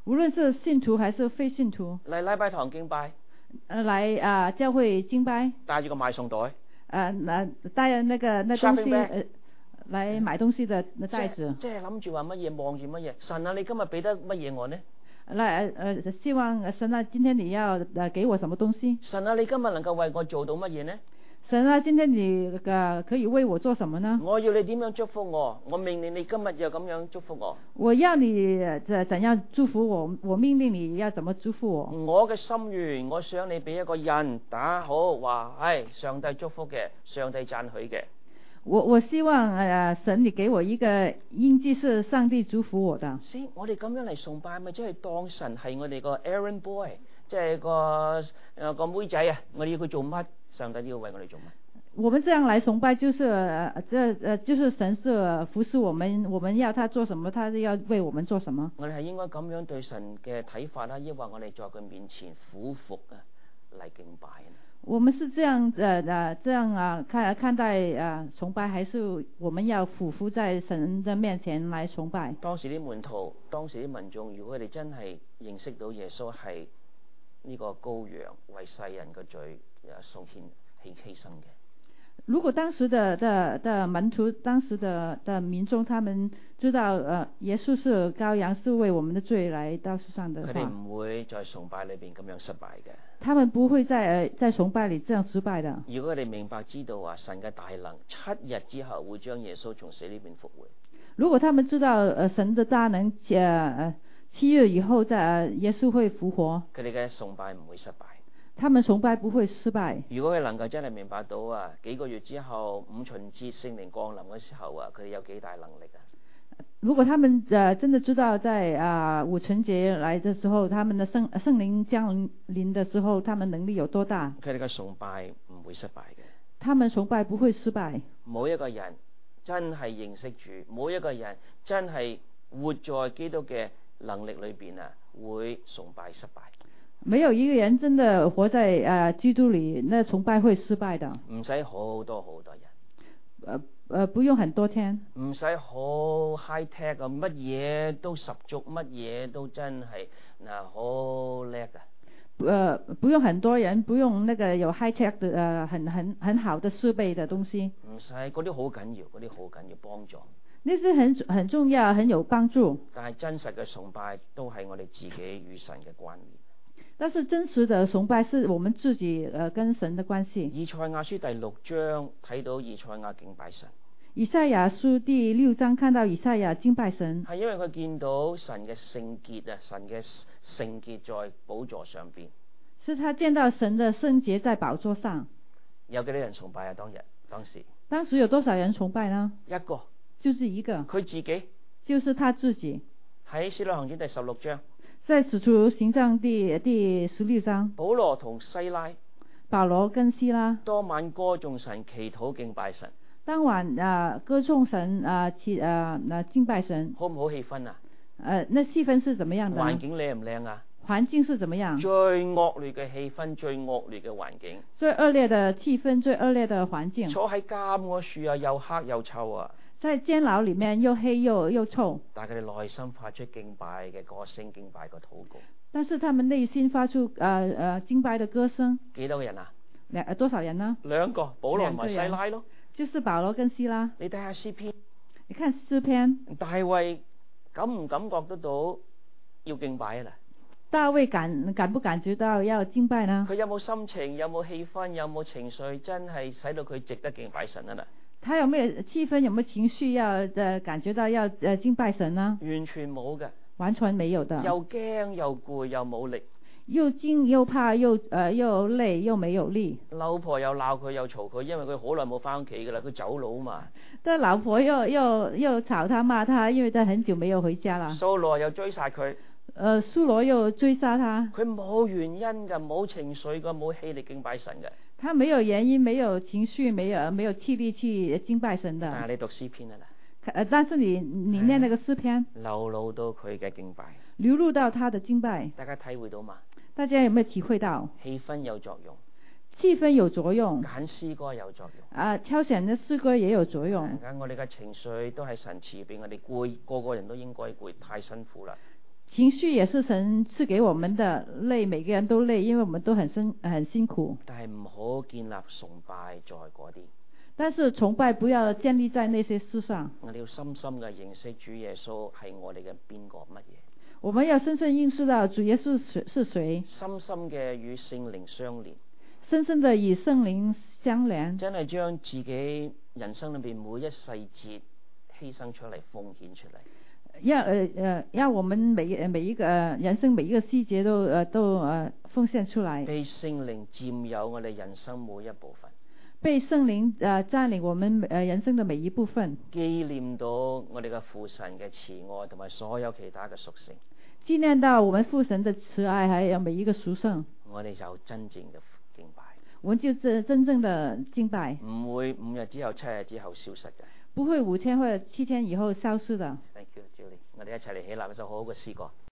Speaker 5: 無論是信徒還是非信徒，
Speaker 1: 嚟禮拜堂敬拜，
Speaker 5: 來教會敬拜，
Speaker 1: 帶住個買餸袋，
Speaker 5: 帶那東
Speaker 1: Shopping
Speaker 5: 西
Speaker 1: bag
Speaker 5: 來買東西的袋子，
Speaker 1: 即係諗住話乜嘢，望住乜嘢。神啊，你今日俾得乜嘢我呢？
Speaker 5: 希望神啊，今天你要給我什麼東西？
Speaker 1: 神啊，你今日能夠為我做到乜嘢呢？
Speaker 5: 神啊，今天你可以為我做什麼呢？
Speaker 1: 我要你點樣祝福我？我命令你今日要咁樣祝福我。
Speaker 5: 我要你怎樣祝福我？我命令你要怎麼祝福我？
Speaker 1: 我嘅心願，我想你俾一個印打好，話係上帝祝福嘅，上帝讚許嘅。
Speaker 5: 我希望神你給我一個印記，是上帝祝福我的。
Speaker 1: 先，我哋咁樣嚟崇拜，咪即係當神係我哋個 errand boy， 即係個妹仔啊！我哋要佢做乜，上帝都要為我哋做乜。
Speaker 5: 我們這樣來崇拜，就是就是神是服侍我們，我們要他做什麼，他就要為我們做什麼。
Speaker 1: 我哋係應該咁樣對神嘅睇法啦，抑或我哋在佢面前俯伏啊嚟敬拜呢？
Speaker 5: 我們是這樣看待崇拜，還是我們要俯伏在神的面前來崇拜？
Speaker 1: 當時啲門徒，當時啲民眾，如果佢哋真係認識到耶穌係呢個羔羊，為世人嘅罪送獻犧牲嘅。
Speaker 5: 如果當時的門徒，當時的民眾，他們知道耶穌是羔羊，是為我們的罪來到世上的話，
Speaker 1: 佢哋唔會在崇拜裏邊咁樣失敗嘅。
Speaker 5: 他們不會在崇拜裏這樣失敗的。
Speaker 1: 如果佢哋明白知道話神嘅大能，7日之後會將耶穌從死裏邊復活。
Speaker 5: 如果他們知道神的大能，7日以後耶穌會復活，
Speaker 1: 佢哋嘅崇拜唔會失敗。
Speaker 5: 他們崇拜不會失敗。
Speaker 1: 如果佢能夠真係明白到啊，幾個月之後五旬節聖靈降臨嘅時候啊，佢哋有幾大能力啊？
Speaker 5: 如果他們真的知道在五旬節來的時候，他們的聖靈降臨的時候，他們能力有多大？
Speaker 1: 佢哋嘅崇拜唔會失敗嘅。
Speaker 5: 他們崇拜不會失敗。
Speaker 1: 冇一個人真係認識主，冇一個人真係活在基督嘅能力裏邊啊，會崇拜失敗。
Speaker 5: 沒有一個人真的活在基督裏，那崇拜會失敗的。
Speaker 1: 唔使好多人。
Speaker 5: 不用很多天。
Speaker 1: 唔使好 high tech 啊，乜嘢都十足，乜嘢都真係好叻啊。
Speaker 5: 不用很多人，不用那個有 high tech 的很好的設備的東西。
Speaker 1: 唔使，嗰啲好緊要，嗰啲好緊要幫助。
Speaker 5: 呢啲很重要，很有幫助。
Speaker 1: 但係真實嘅崇拜都係我哋自己與神嘅關聯。
Speaker 5: 但是真實的崇拜是我們自己跟神的關係。
Speaker 1: 以賽亞書第6章睇到以賽亞敬拜神。
Speaker 5: 以賽亞書第6章看到以賽亞敬拜神，
Speaker 1: 係因為佢見到神嘅聖潔啊，神嘅聖潔在寶座上邊。
Speaker 5: 是他見到神的聖潔在寶座上。
Speaker 1: 有幾多人崇拜啊？當時
Speaker 5: 有多少人崇拜呢？
Speaker 1: 一個，
Speaker 5: 就是一個。
Speaker 1: 佢自己，
Speaker 5: 就是他自己。
Speaker 1: 喺使徒行傳第16章。
Speaker 5: 在使徒行傳第16章，
Speaker 1: 保羅同西拉，
Speaker 5: 保羅跟西拉
Speaker 1: 當晚歌頌神，祈禱敬拜神。
Speaker 5: 當晚歌頌神敬拜神，
Speaker 1: 好唔好氣氛啊？
Speaker 5: 那氣氛是怎麼樣的？
Speaker 1: 環境靚唔靚啊？
Speaker 5: 環境是怎麼樣？
Speaker 1: 最惡劣嘅氣氛，最惡劣嘅環境。
Speaker 5: 最惡劣的氣氛，最惡劣的環境。
Speaker 1: 坐喺監嗰樹啊，又黑又臭啊！
Speaker 5: 在監牢裏面又黑又臭，
Speaker 1: 但係佢哋內心發出敬拜嘅歌聲，敬拜嘅禱告。
Speaker 5: 但是他們內心發出敬拜的歌聲。
Speaker 1: 幾多個人啊？
Speaker 5: 多少人呢？2個，
Speaker 1: 保羅同埋西拉咯。
Speaker 5: 就是保羅跟西拉。
Speaker 1: 你睇下詩篇，
Speaker 5: 你看詩篇。
Speaker 1: 大衛感唔感覺得到要敬拜啊？嗱，
Speaker 5: 大衛感不感覺到要敬拜呢？
Speaker 1: 佢有冇心情？有冇氣氛？有冇情緒？真係使到佢值得敬拜神啊？嗱。
Speaker 5: 他有沒有氣氛？有沒有情緒？要感覺到要敬拜神呢？
Speaker 1: 完全冇嘅，
Speaker 5: 完全沒有的。
Speaker 1: 又驚又攰又冇力，
Speaker 5: 又驚又怕又累又沒有力。
Speaker 1: 老婆又鬧佢又嘈佢，因為佢好耐冇翻屋企噶啦，佢走佬嘛。
Speaker 5: 但老婆又吵他罵他，因為他很久沒有回家啦。掃羅
Speaker 1: 又追殺佢。
Speaker 5: 掃羅又追殺他。
Speaker 1: 佢冇原因噶，冇情緒噶，冇氣力敬拜神嘅。
Speaker 5: 他沒有原因，沒有情緒，沒有氣力去敬拜神的。
Speaker 1: 但係你讀詩篇啊
Speaker 5: 啦。但是你念那個詩篇，
Speaker 1: 流露到佢嘅敬拜，
Speaker 5: 流露到他的敬拜。
Speaker 1: 大家體會到嘛？
Speaker 5: 大家有沒有體會到？
Speaker 1: 氣氛有作用。
Speaker 5: 氣氛有作用。
Speaker 1: 揀詩歌有作用。
Speaker 5: 挑選的詩歌也有作用。
Speaker 1: 我哋嘅情緒都係神賜俾我哋，攰，個個人都應該攰，太辛苦啦。
Speaker 5: 情緒也是神賜給我們的累，每個人都累，因為我們都很辛苦。
Speaker 1: 但係唔好建立崇拜在嗰啲。
Speaker 5: 但是崇拜不要建立在那些事上。
Speaker 1: 我哋要深深嘅認識主耶穌係我哋嘅邊個乜嘢。
Speaker 5: 我們要深深認識到主耶穌是誰。
Speaker 1: 深深嘅與聖靈相連。
Speaker 5: 深深的與聖靈相連。
Speaker 1: 真係將自己人生裏邊每一細節犧牲出嚟，奉獻出嚟。
Speaker 5: 要我們每一個人生每一個細節都奉獻出來。
Speaker 1: 被聖靈佔有我哋人生每一部分。
Speaker 5: 被聖靈佔領我們人生的每一部分。
Speaker 1: 紀念到我哋嘅父神嘅慈愛同埋所有其他嘅屬性。
Speaker 5: 紀念到我們父神的慈愛，還有每一個屬性。
Speaker 1: 我哋就真正嘅敬拜。
Speaker 5: 我們就真正的敬拜。
Speaker 1: 唔會5日之後7日之後消失嘅。
Speaker 5: 不會5天或者7天以後消失的。
Speaker 1: Thank you, Julie。我哋一齊嚟起立一首好好嘅詩歌。